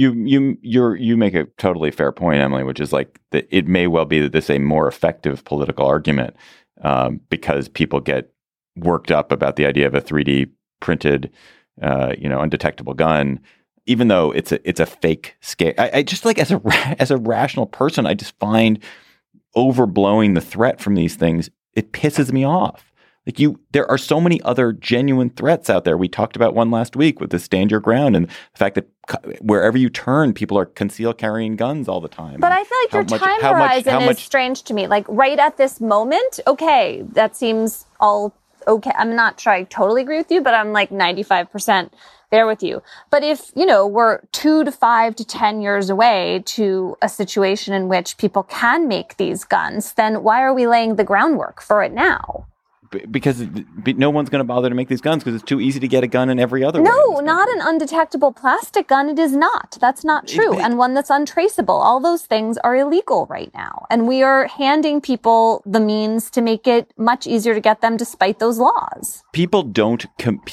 you make a totally fair point, Emily, which is like that it may well be that this is a more effective political argument because people get worked up about the idea of a 3D printed, undetectable gun, even though it's a fake scale. I just like as a rational person, I just find overblowing the threat from these things. It pisses me off. Like there are so many other genuine threats out there. We talked about one last week with the Stand Your Ground and the fact that wherever you turn, people are concealed carrying guns all the time. But I feel like your time horizon is strange to me. Like right at this moment, okay, that seems all okay. I'm not sure I totally agree with you, but I'm like 95% there with you. But if, we're 2 to 5 to 10 years away to a situation in which people can make these guns, then why are we laying the groundwork for it now? Because no one's going to bother to make these guns because it's too easy to get a gun in every other way. No, not an undetectable plastic gun. It is not. That's not true. And one that's untraceable. All those things are illegal right now. And we are handing people the means to make it much easier to get them despite those laws. People don't,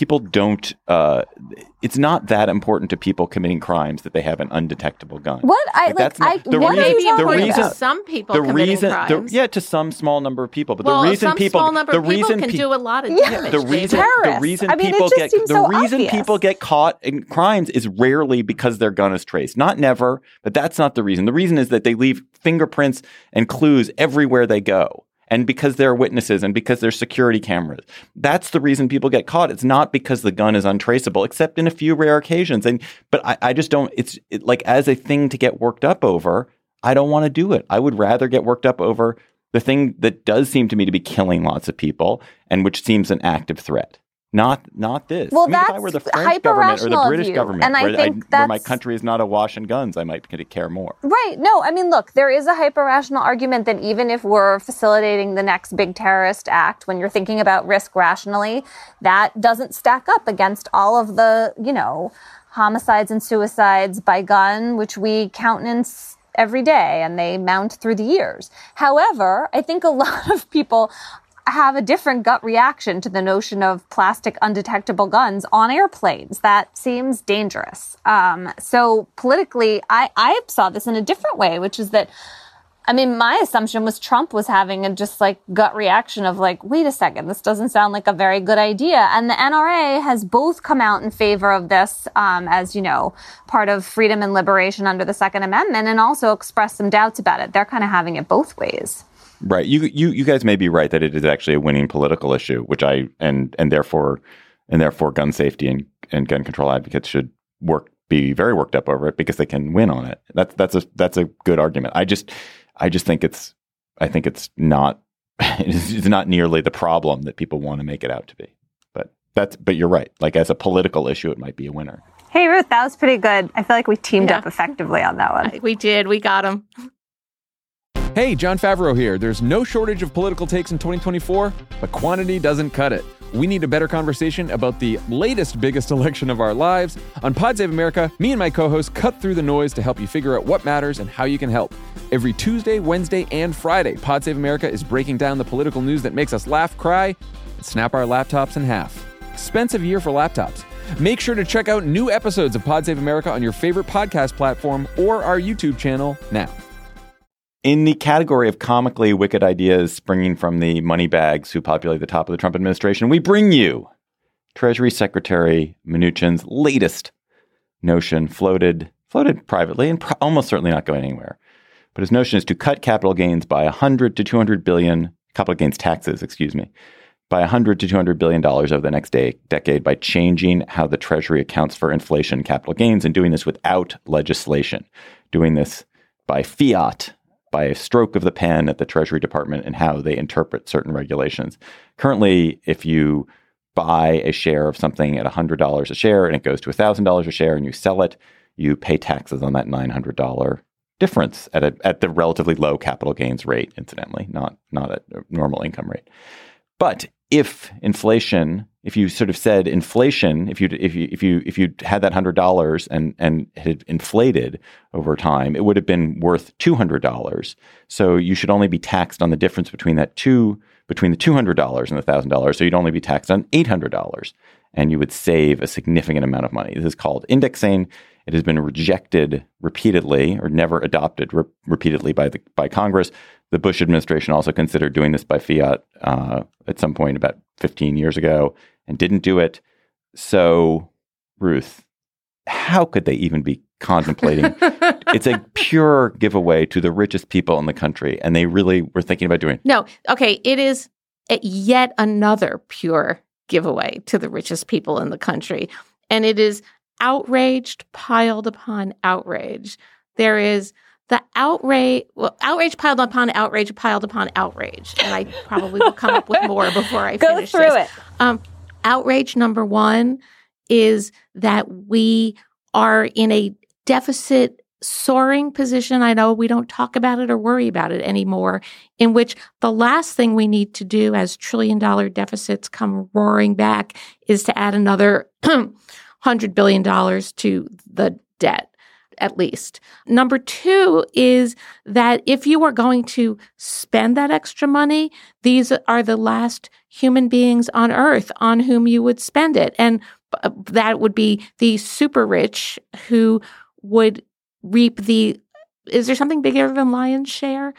it's not that important to people committing crimes that they have an undetectable gun. What? Some people committing crimes. To some small number of people. But well, the reason some people, small number of people can do a lot of damage. The reason people get caught in crimes is rarely because their gun is traced. Not never, but that's not the reason. The reason is that they leave fingerprints and clues everywhere they go. And because there are witnesses and because there's security cameras. That's the reason people get caught. It's not because the gun is untraceable, except in a few rare occasions. But I just don't, like as a thing to get worked up over, I don't want to do it. I would rather get worked up over the thing that does seem to me to be killing lots of people and which seems an active threat. Not this. Well, if I were the French government or the British government, where my country is not awash in guns, I might care more. Right. No, I mean, look, there is a hyper-rational argument that even if we're facilitating the next big terrorist act, when you're thinking about risk rationally, that doesn't stack up against all of the, homicides and suicides by gun, which we countenance every day and they mount through the years. However, I think a lot of people have a different gut reaction to the notion of plastic undetectable guns on airplanes. That seems dangerous. So politically, I saw this in a different way, which is that I mean, my assumption was Trump was having a just like gut reaction of like, wait a second, this doesn't sound like a very good idea. And the NRA has both come out in favor of this, as you know, part of freedom and liberation under the Second Amendment, and also expressed some doubts about it. They're kind of having it both ways. Right. You guys may be right that it is actually a winning political issue, which and therefore gun safety and gun control advocates should be very worked up over it because they can win on it. That's a good argument. I just think it's not it's not nearly the problem that people want to make it out to be. But you're right. Like as a political issue, it might be a winner. Hey Ruth, that was pretty good. I feel like we teamed up effectively on that one. We did. We got him. Hey, Jon Favreau here. There's no shortage of political takes in 2024, but quantity doesn't cut it. We need a better conversation about the latest, biggest election of our lives. On Pod Save America, me and my co-hosts cut through the noise to help you figure out what matters and how you can help. Every Tuesday, Wednesday, and Friday, Pod Save America is breaking down the political news that makes us laugh, cry, and snap our laptops in half. Expensive year for laptops. Make sure to check out new episodes of Pod Save America on your favorite podcast platform or our YouTube channel now. In the category of comically wicked ideas springing from the moneybags who populate the top of the Trump administration, we bring you Treasury Secretary Mnuchin's latest notion, floated privately and almost certainly not going anywhere. But his notion is to cut capital gains by $100 to $200 billion, capital gains taxes, by $100 to $200 billion over the next decade by changing how the Treasury accounts for inflation and capital gains, and doing this without legislation, doing this by fiat, by a stroke of the pen at the Treasury Department and how they interpret certain regulations. Currently, if you buy a share of something at $100 a share and it goes to $1,000 a share and you sell it, you pay taxes on that $900 difference at the relatively low capital gains rate, incidentally, not at a normal income rate. But if you sort of said inflation, if you had that $100 and had inflated over time, it would have been worth $200. So you should only be taxed on the difference between the $200 and the $1,000. So you'd only be taxed on $800, and you would save a significant amount of money. This is called indexing. It has been rejected repeatedly, or never adopted repeatedly by Congress. The Bush administration also considered doing this by fiat at some point about 15 years ago and didn't do it. So, Ruth, how could they even be contemplating? It's a pure giveaway to the richest people in the country, and they really were thinking about doing it. No. Okay. It is yet another pure giveaway to the richest people in the country. And it is outraged piled upon outrage. There is the outrage piled upon outrage piled upon outrage. And I probably will come up with more before I finish this. Go through it. Outrage number one is that we are in a deficit soaring position. I know we don't talk about it or worry about it anymore, in which the last thing we need to do as trillion-dollar deficits come roaring back is to add another $100 billion to the debt. At least. Number two is that if you are going to spend that extra money, these are the last human beings on earth on whom you would spend it. And that would be the super rich who would reap is there something bigger than lion's share?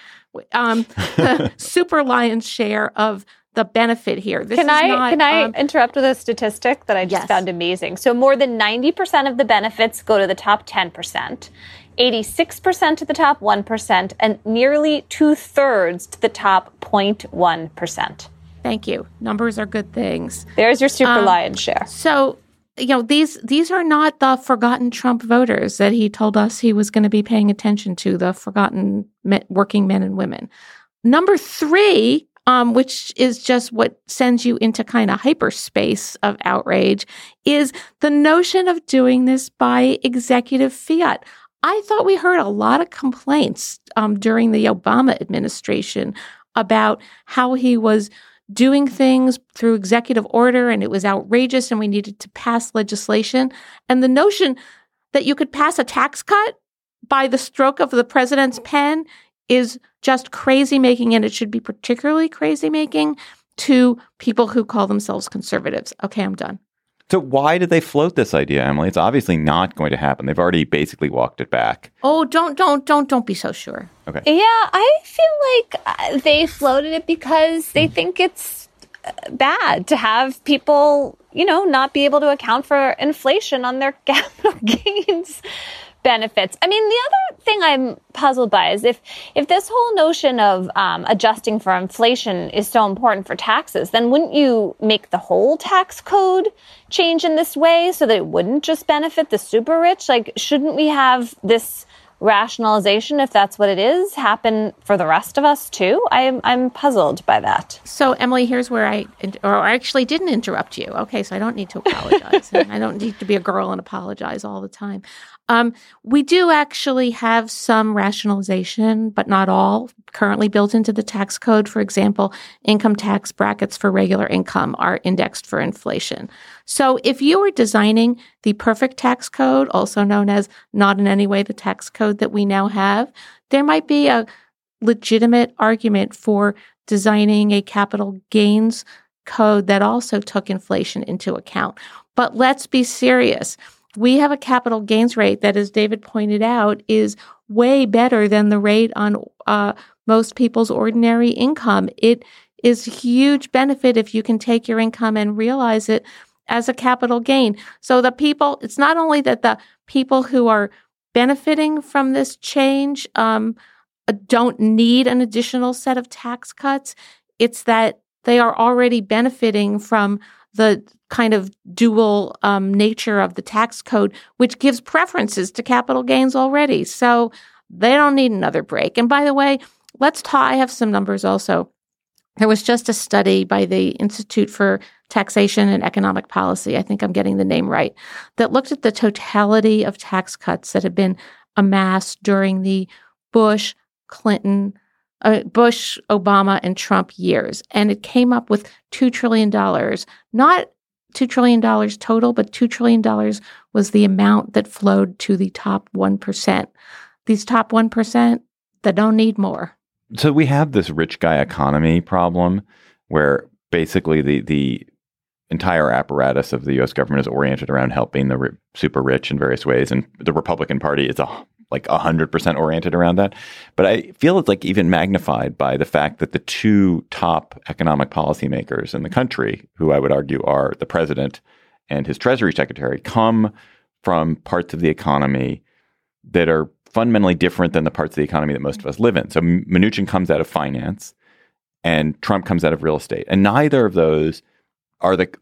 Super lion's share of the benefit here. Can I interrupt with a statistic that I just found amazing? So more than 90% of the benefits go to the top 10%, 86% to the top 1%, and nearly 2/3 to the top 0.1%. Thank you. Numbers are good things. There's your super lion's share. So, these are not the forgotten Trump voters that he told us he was going to be paying attention to, the forgotten working men and women. Number three, which is just what sends you into kind of hyperspace of outrage, is the notion of doing this by executive fiat. I thought we heard a lot of complaints during the Obama administration about how he was doing things through executive order and it was outrageous and we needed to pass legislation. And the notion that you could pass a tax cut by the stroke of the president's pen is just crazy making, and it should be particularly crazy making to people who call themselves conservatives. Okay, I'm done. So why did they float this idea, Emily? It's obviously not going to happen. They've already basically walked it back. Oh, don't be so sure. Okay. Yeah, I feel like they floated it because they think it's bad to have people, not be able to account for inflation on their capital gains benefits. I mean, the other thing I'm puzzled by is if this whole notion of adjusting for inflation is so important for taxes, then wouldn't you make the whole tax code change in this way so that it wouldn't just benefit the super rich? Like, shouldn't we have this rationalization, if that's what it is, happen for the rest of us too? I'm puzzled by that. So, Emily, here's where I actually didn't interrupt you. Okay, so I don't need to apologize. I don't need to be a girl and apologize all the time. We do actually have some rationalization, but not all, currently built into the tax code. For example, income tax brackets for regular income are indexed for inflation. So if you were designing the perfect tax code, also known as not in any way the tax code that we now have, there might be a legitimate argument for designing a capital gains code that also took inflation into account. But let's be serious. We have a capital gains rate that, as David pointed out, is way better than the rate on most people's ordinary income. It is a huge benefit if you can take your income and realize it as a capital gain. So it's not only that the people who are benefiting from this change don't need an additional set of tax cuts, it's that they are already benefiting from the kind of dual nature of the tax code, which gives preferences to capital gains already. So they don't need another break. And by the way, I have some numbers also. There was just a study by the Institute for Taxation and Economic Policy, I think I'm getting the name right, that looked at the totality of tax cuts that had been amassed during the Bush, Obama, and Trump years. And it came up with $2 trillion, not $2 trillion total, but $2 trillion was the amount that flowed to the top 1%. These top 1% that don't need more. So we have this rich guy economy problem where basically the entire apparatus of the U.S. government is oriented around helping the super rich in various ways. And the Republican Party is like 100% oriented around that. But I feel it's like even magnified by the fact that the two top economic policymakers in the country, who I would argue are the president and his Treasury Secretary, come from parts of the economy that are fundamentally different than the parts of the economy that most of us live in. So Mnuchin comes out of finance and Trump comes out of real estate. And neither of those are the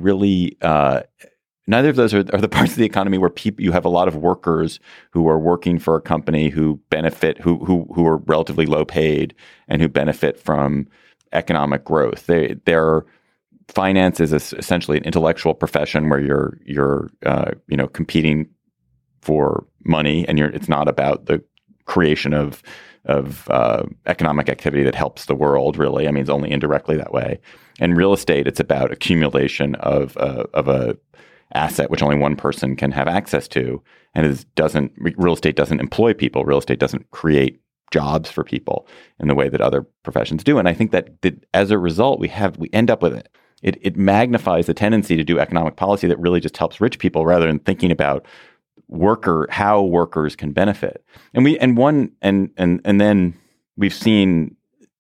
parts of the economy where you have a lot of workers who are working for a company who benefit, who are relatively low paid and who benefit from economic growth. Their finance is essentially an intellectual profession where you're competing for money, and it's not about the creation of economic activity that helps the world. Really, I mean, it's only indirectly that way. And real estate, it's about accumulation of a asset which only one person can have access to, and real estate doesn't employ people. Real estate doesn't create jobs for people in the way that other professions do. And I think that as a result, we end up with it. It magnifies the tendency to do economic policy that really just helps rich people rather than thinking about how workers can benefit. And then we've seen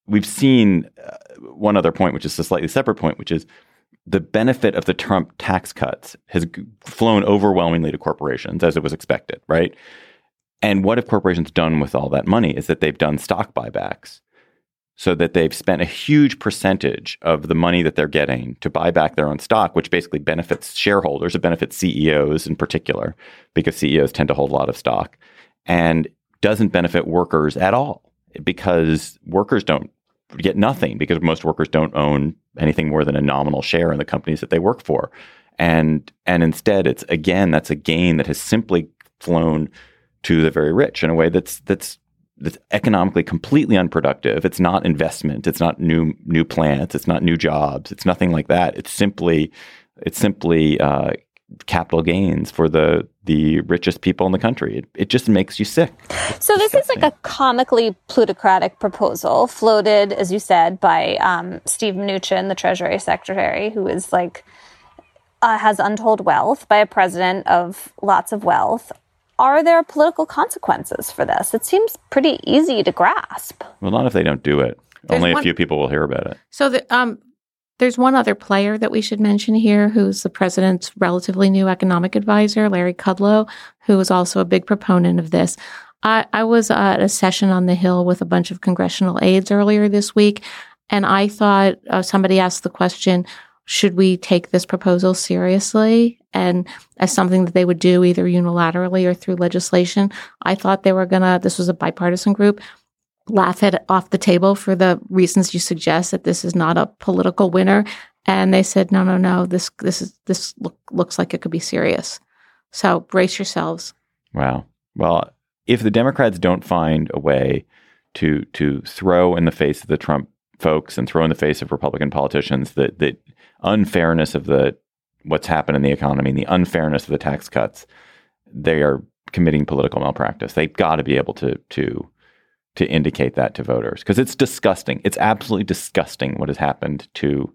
one other point, which is a slightly separate point, which is the benefit of the Trump tax cuts has flown overwhelmingly to corporations, as it was expected, right? And what have corporations done with all that money is that they've done stock buybacks, so that they've spent a huge percentage of the money that they're getting to buy back their own stock, which basically benefits shareholders. It benefits CEOs in particular, because CEOs tend to hold a lot of stock, and doesn't benefit workers at all, because workers don't get nothing, because most workers don't own anything more than a nominal share in the companies that they work for. And instead, that's a gain that has simply flown to the very rich in a way that's economically completely unproductive. It's not investment. It's not new plants. It's not new jobs. It's nothing like that. It's simply capital gains for the richest people in the country. It just makes you sick. So this is like a comically plutocratic proposal floated, as you said, by Steve Mnuchin, the Treasury Secretary, who is like has untold wealth by a president of lots of wealth. Are there political consequences for this? It seems pretty easy to grasp. Well, not if they don't do it. Only a few people will hear about it. So there's one other player that we should mention here who's the president's relatively new economic advisor, Larry Kudlow, who is also a big proponent of this. I was at a session on the Hill with a bunch of congressional aides earlier this week, and I thought somebody asked the question, should we take this proposal seriously and as something that they would do either unilaterally or through legislation? I thought they were this was a bipartisan group, laugh it off the table for the reasons you suggest, that this is not a political winner. And they said, no, this looks like it could be serious. So brace yourselves. Wow. Well, if the Democrats don't find a way to throw in the face of the Trump folks and throw in the face of Republican politicians the unfairness of what's happened in the economy and the unfairness of the tax cuts, they are committing political malpractice. They've got to be able to indicate that to voters, because it's disgusting. It's absolutely disgusting what has happened to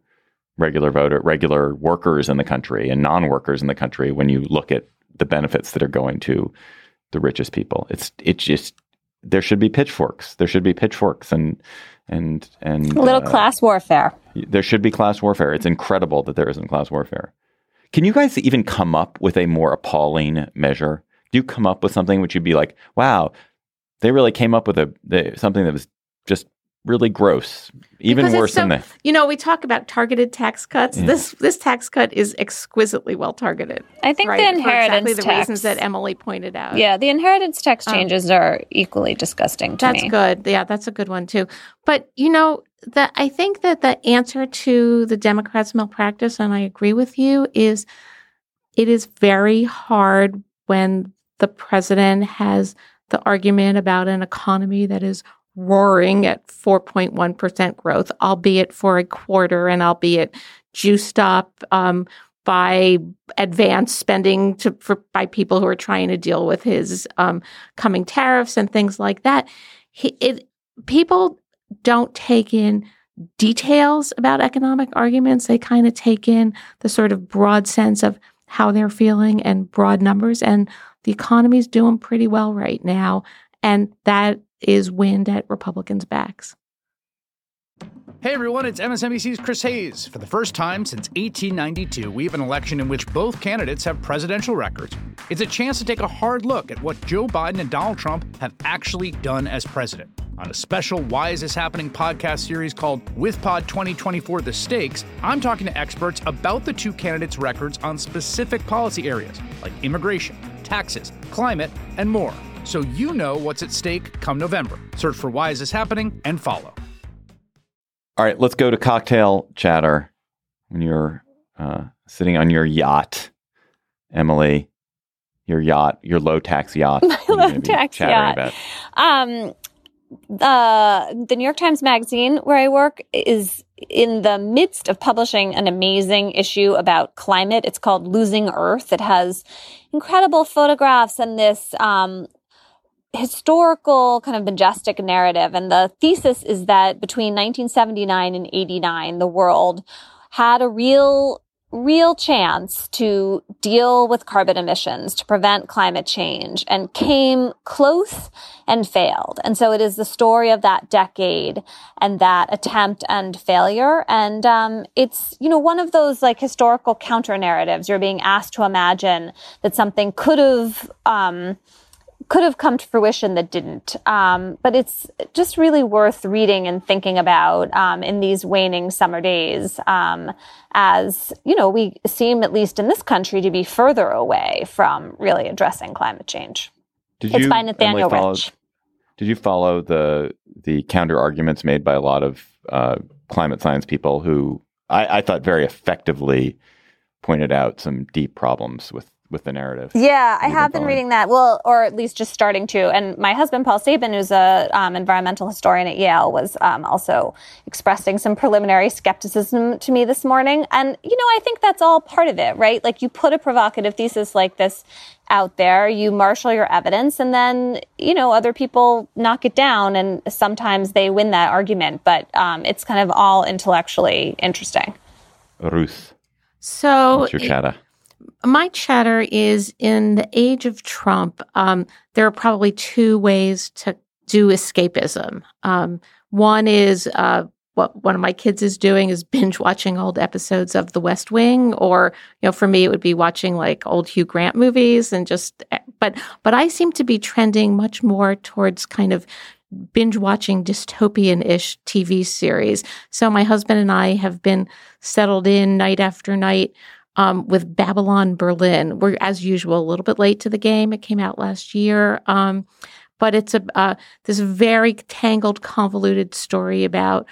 regular workers in the country and non-workers in the country when you look at the benefits that are going to the richest people. It's just, there should be pitchforks. There should be pitchforks and a little class warfare. There should be class warfare. It's incredible that there isn't class warfare. Can you guys even come up with a more appalling measure? Do you come up with something which you'd be like, wow, they really came up with something that was just really gross, even worse than that. We talk about targeted tax cuts. Yeah. This tax cut is exquisitely well targeted. I think the inheritance for exactly the tax, reasons that Emily pointed out. Yeah, the inheritance tax changes are equally disgusting to me. That's good. Yeah, that's a good one too. But I think that the answer to the Democrats' malpractice, and I agree with you, is it is very hard when the president has the argument about an economy that is roaring at 4.1% growth, albeit for a quarter, and albeit juiced up by advanced spending by people who are trying to deal with his coming tariffs and things like that. People don't take in details about economic arguments. They kind of take in the sort of broad sense of how they're feeling and broad numbers. And the economy's doing pretty well right now. And that is wind at Republicans' backs. Hey everyone, it's MSNBC's Chris Hayes. For the first time since 1892, we have an election in which both candidates have presidential records. It's a chance to take a hard look at what Joe Biden and Donald Trump have actually done as president. On a special Why Is This Happening podcast series called WithPod 2024 The Stakes, I'm talking to experts about the two candidates' records on specific policy areas like immigration, taxes, climate, and more. So you know what's at stake come November. Search for Why Is This Happening and follow. All right, let's go to cocktail chatter. When you're sitting on your yacht, Emily, your low tax yacht. My low tax yacht. The New York Times Magazine, where I work, is in the midst of publishing an amazing issue about climate. It's called Losing Earth. It has incredible photographs and this historical kind of majestic narrative. And the thesis is that between 1979 and 89, the world had a real chance to deal with carbon emissions, to prevent climate change, and came close and failed. And so it is the story of that decade and that attempt and failure. And it's, one of those like historical counter narratives. You're being asked to imagine that something could have come to fruition that didn't. But it's just really worth reading and thinking about in these waning summer days, as, we seem, at least in this country, to be further away from really addressing climate change. It's by Nathaniel Rich. Did you follow the counter arguments made by a lot of climate science people who I thought very effectively pointed out some deep problems with the narrative? Yeah, I have been reading that. Well, or at least just starting to. And my husband, Paul Sabin, who's a environmental historian at Yale, was also expressing some preliminary skepticism to me this morning. And, I think that's all part of it, right? Like, you put a provocative thesis like this out there, you marshal your evidence, and then, other people knock it down, and sometimes they win that argument. But it's kind of all intellectually interesting. Ruth. So What's your chatter? My chatter is in the age of Trump. There are probably two ways to do escapism. One is what one of my kids is doing is binge watching old episodes of The West Wing, or for me it would be watching like old Hugh Grant movies and just. But I seem to be trending much more towards kind of binge watching dystopian-ish TV series. So my husband and I have been settled in night after night with Babylon Berlin. We're, as usual, a little bit late to the game. It came out last year. But it's this very tangled, convoluted story about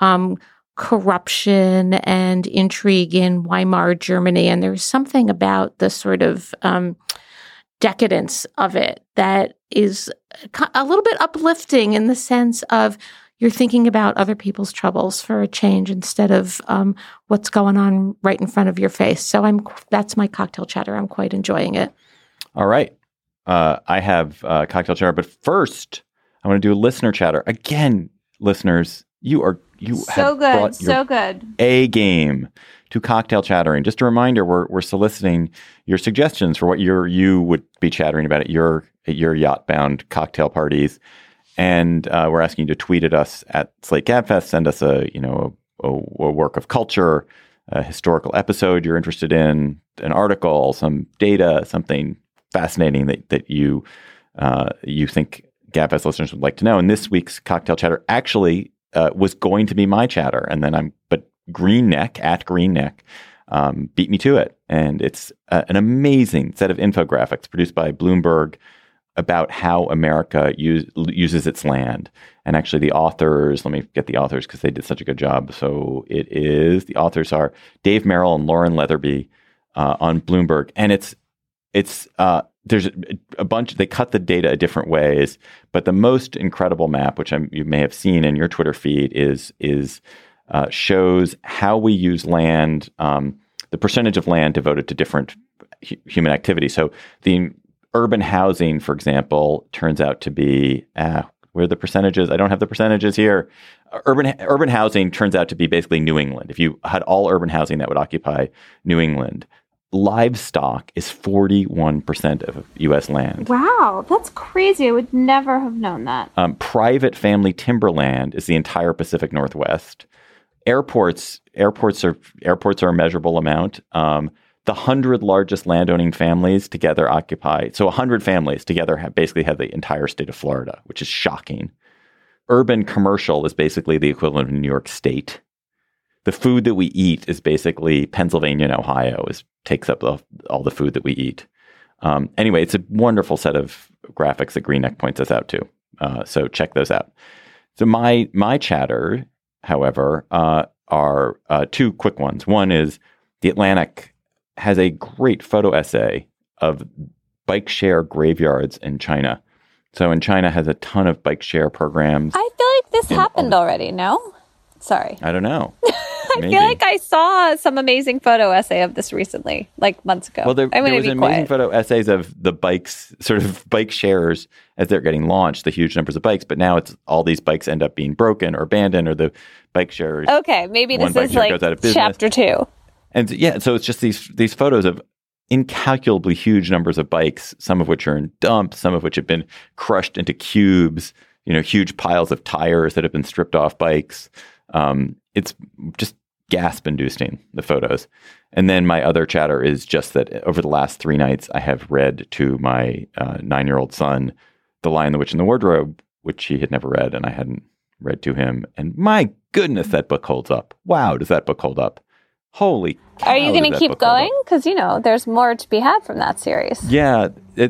corruption and intrigue in Weimar Germany. And there's something about the sort of decadence of it that is a little bit uplifting in the sense of you're thinking about other people's troubles for a change instead of what's going on right in front of your face. So that's my cocktail chatter. I'm quite enjoying it. All right. I have cocktail chatter, but first I want to do a listener chatter. Again, listeners, you have brought your A game to cocktail chattering. Just a reminder, we're soliciting your suggestions for what you would be chattering about at your yacht-bound cocktail parties. And we're asking you to tweet at us at Slate Gabfest. Send us a work of culture, a historical episode you're interested in, an article, some data, something fascinating that you think Gabfest listeners would like to know. And this week's cocktail chatter actually was going to be my chatter, and then Greenneck beat me to it, and it's an amazing set of infographics produced by Bloomberg about how America uses its land. And actually the authors, let me get the authors because they did such a good job. So the authors are Dave Merrill and Lauren Leatherby on Bloomberg. And there's a bunch, they cut the data a different ways, but the most incredible map, which you may have seen in your Twitter feed, shows how we use land, the percentage of land devoted to different human activities. So the urban housing, for example, turns out to be, where are the percentages? I don't have the percentages here. Urban housing turns out to be basically New England. If you had all urban housing, that would occupy New England. Livestock is 41% of U.S. land. Wow, that's crazy. I would never have known that. Private family timberland is the entire Pacific Northwest. Airports are a measurable amount. The 100 largest landowning families together occupy, so 100 families together basically have the entire state of Florida, which is shocking. Urban commercial is basically the equivalent of New York State. The food that we eat is basically Pennsylvania and Ohio takes up all the food that we eat. Anyway, it's a wonderful set of graphics that Greenneck points us out to. So check those out. So my chatter, however, are two quick ones. One is The Atlantic has a great photo essay of bike share graveyards in China. So in China has a ton of bike share programs. I feel like this happened already, no? Sorry. I don't know. I feel like I saw some amazing photo essay of this recently, like months ago. Well, there was amazing photo essays of the bikes, sort of bike sharers as they're getting launched, the huge numbers of bikes. But now it's all these bikes end up being broken or abandoned, or the bike sharers. Okay, maybe this is like chapter 2. And yeah, so it's just these photos of incalculably huge numbers of bikes, some of which are in dumps, some of which have been crushed into cubes, huge piles of tires that have been stripped off bikes. It's just gasp-inducing, the photos. And then my other chatter is just that over the last 3 nights, I have read to my 9-year-old son The Lion, the Witch, and the Wardrobe, which he had never read, and I hadn't read to him. And my goodness, that book holds up. Wow, does that book hold up? Holy cow. Are you going to keep going? Because, there's more to be had from that series. Yeah.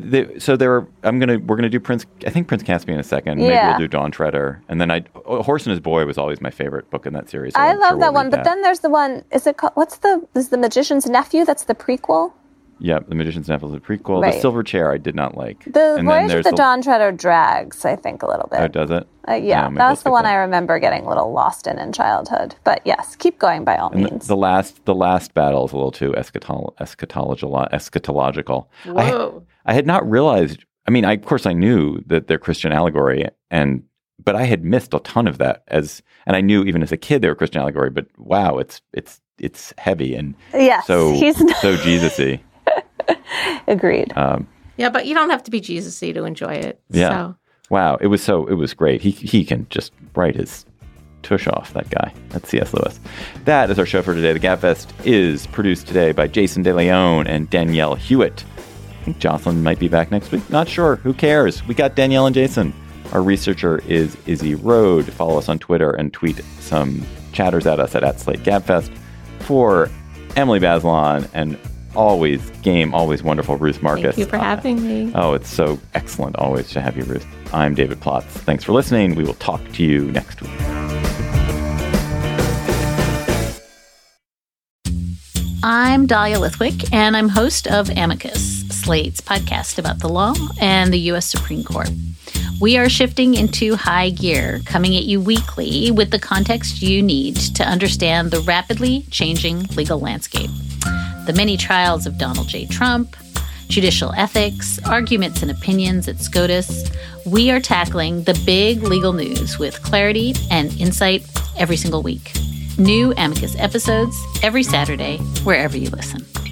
So we're going to do Prince Caspian in a second. Maybe we'll do Dawn Treader. And then Horse and His Boy was always my favorite book in that series. So I love that one. But then there's the one, is it called, is The Magician's Nephew? That's the prequel? Yeah, The Magician's Nephew is a prequel. Right. The Silver Chair I did not like. The Voyage of the Dawn Treader drags, I think, a little bit. Oh, does it? Yeah, that's the one I remember getting a little lost in childhood. But yes, keep going by all means. The last battle is a little too eschatological. Whoa. I had not realized. I mean, of course, I knew that they're Christian allegory, but I had missed a ton of that and I knew even as a kid they were Christian allegory. But wow, it's it's heavy and Yes, he's not. so Jesus-y. Agreed. Yeah, but you don't have to be Jesus-y to enjoy it. Yeah. So. Wow. It was great. He can just write his tush off, that guy. That's C.S. Lewis. That is our show for today. The Gabfest is produced today by Jason DeLeon and Danielle Hewitt. I think Jocelyn might be back next week. Not sure. Who cares? We got Danielle and Jason. Our researcher is Izzy Rode. Follow us on Twitter and tweet some chatters at us at @SlateGabfest. For Emily Bazelon and always wonderful Ruth Marcus. Thank you for having me. Oh, it's so excellent always to have you, Ruth. I'm David Plotz. Thanks for listening. We will talk to you next week. I'm Dahlia Lithwick, and I'm host of Amicus, Slate's podcast about the law and the U.S. Supreme Court. We are shifting into high gear, coming at you weekly with the context you need to understand the rapidly changing legal landscape. The many trials of Donald J. Trump, judicial ethics, arguments and opinions at SCOTUS. We are tackling the big legal news with clarity and insight every single week. New Amicus episodes every Saturday, wherever you listen.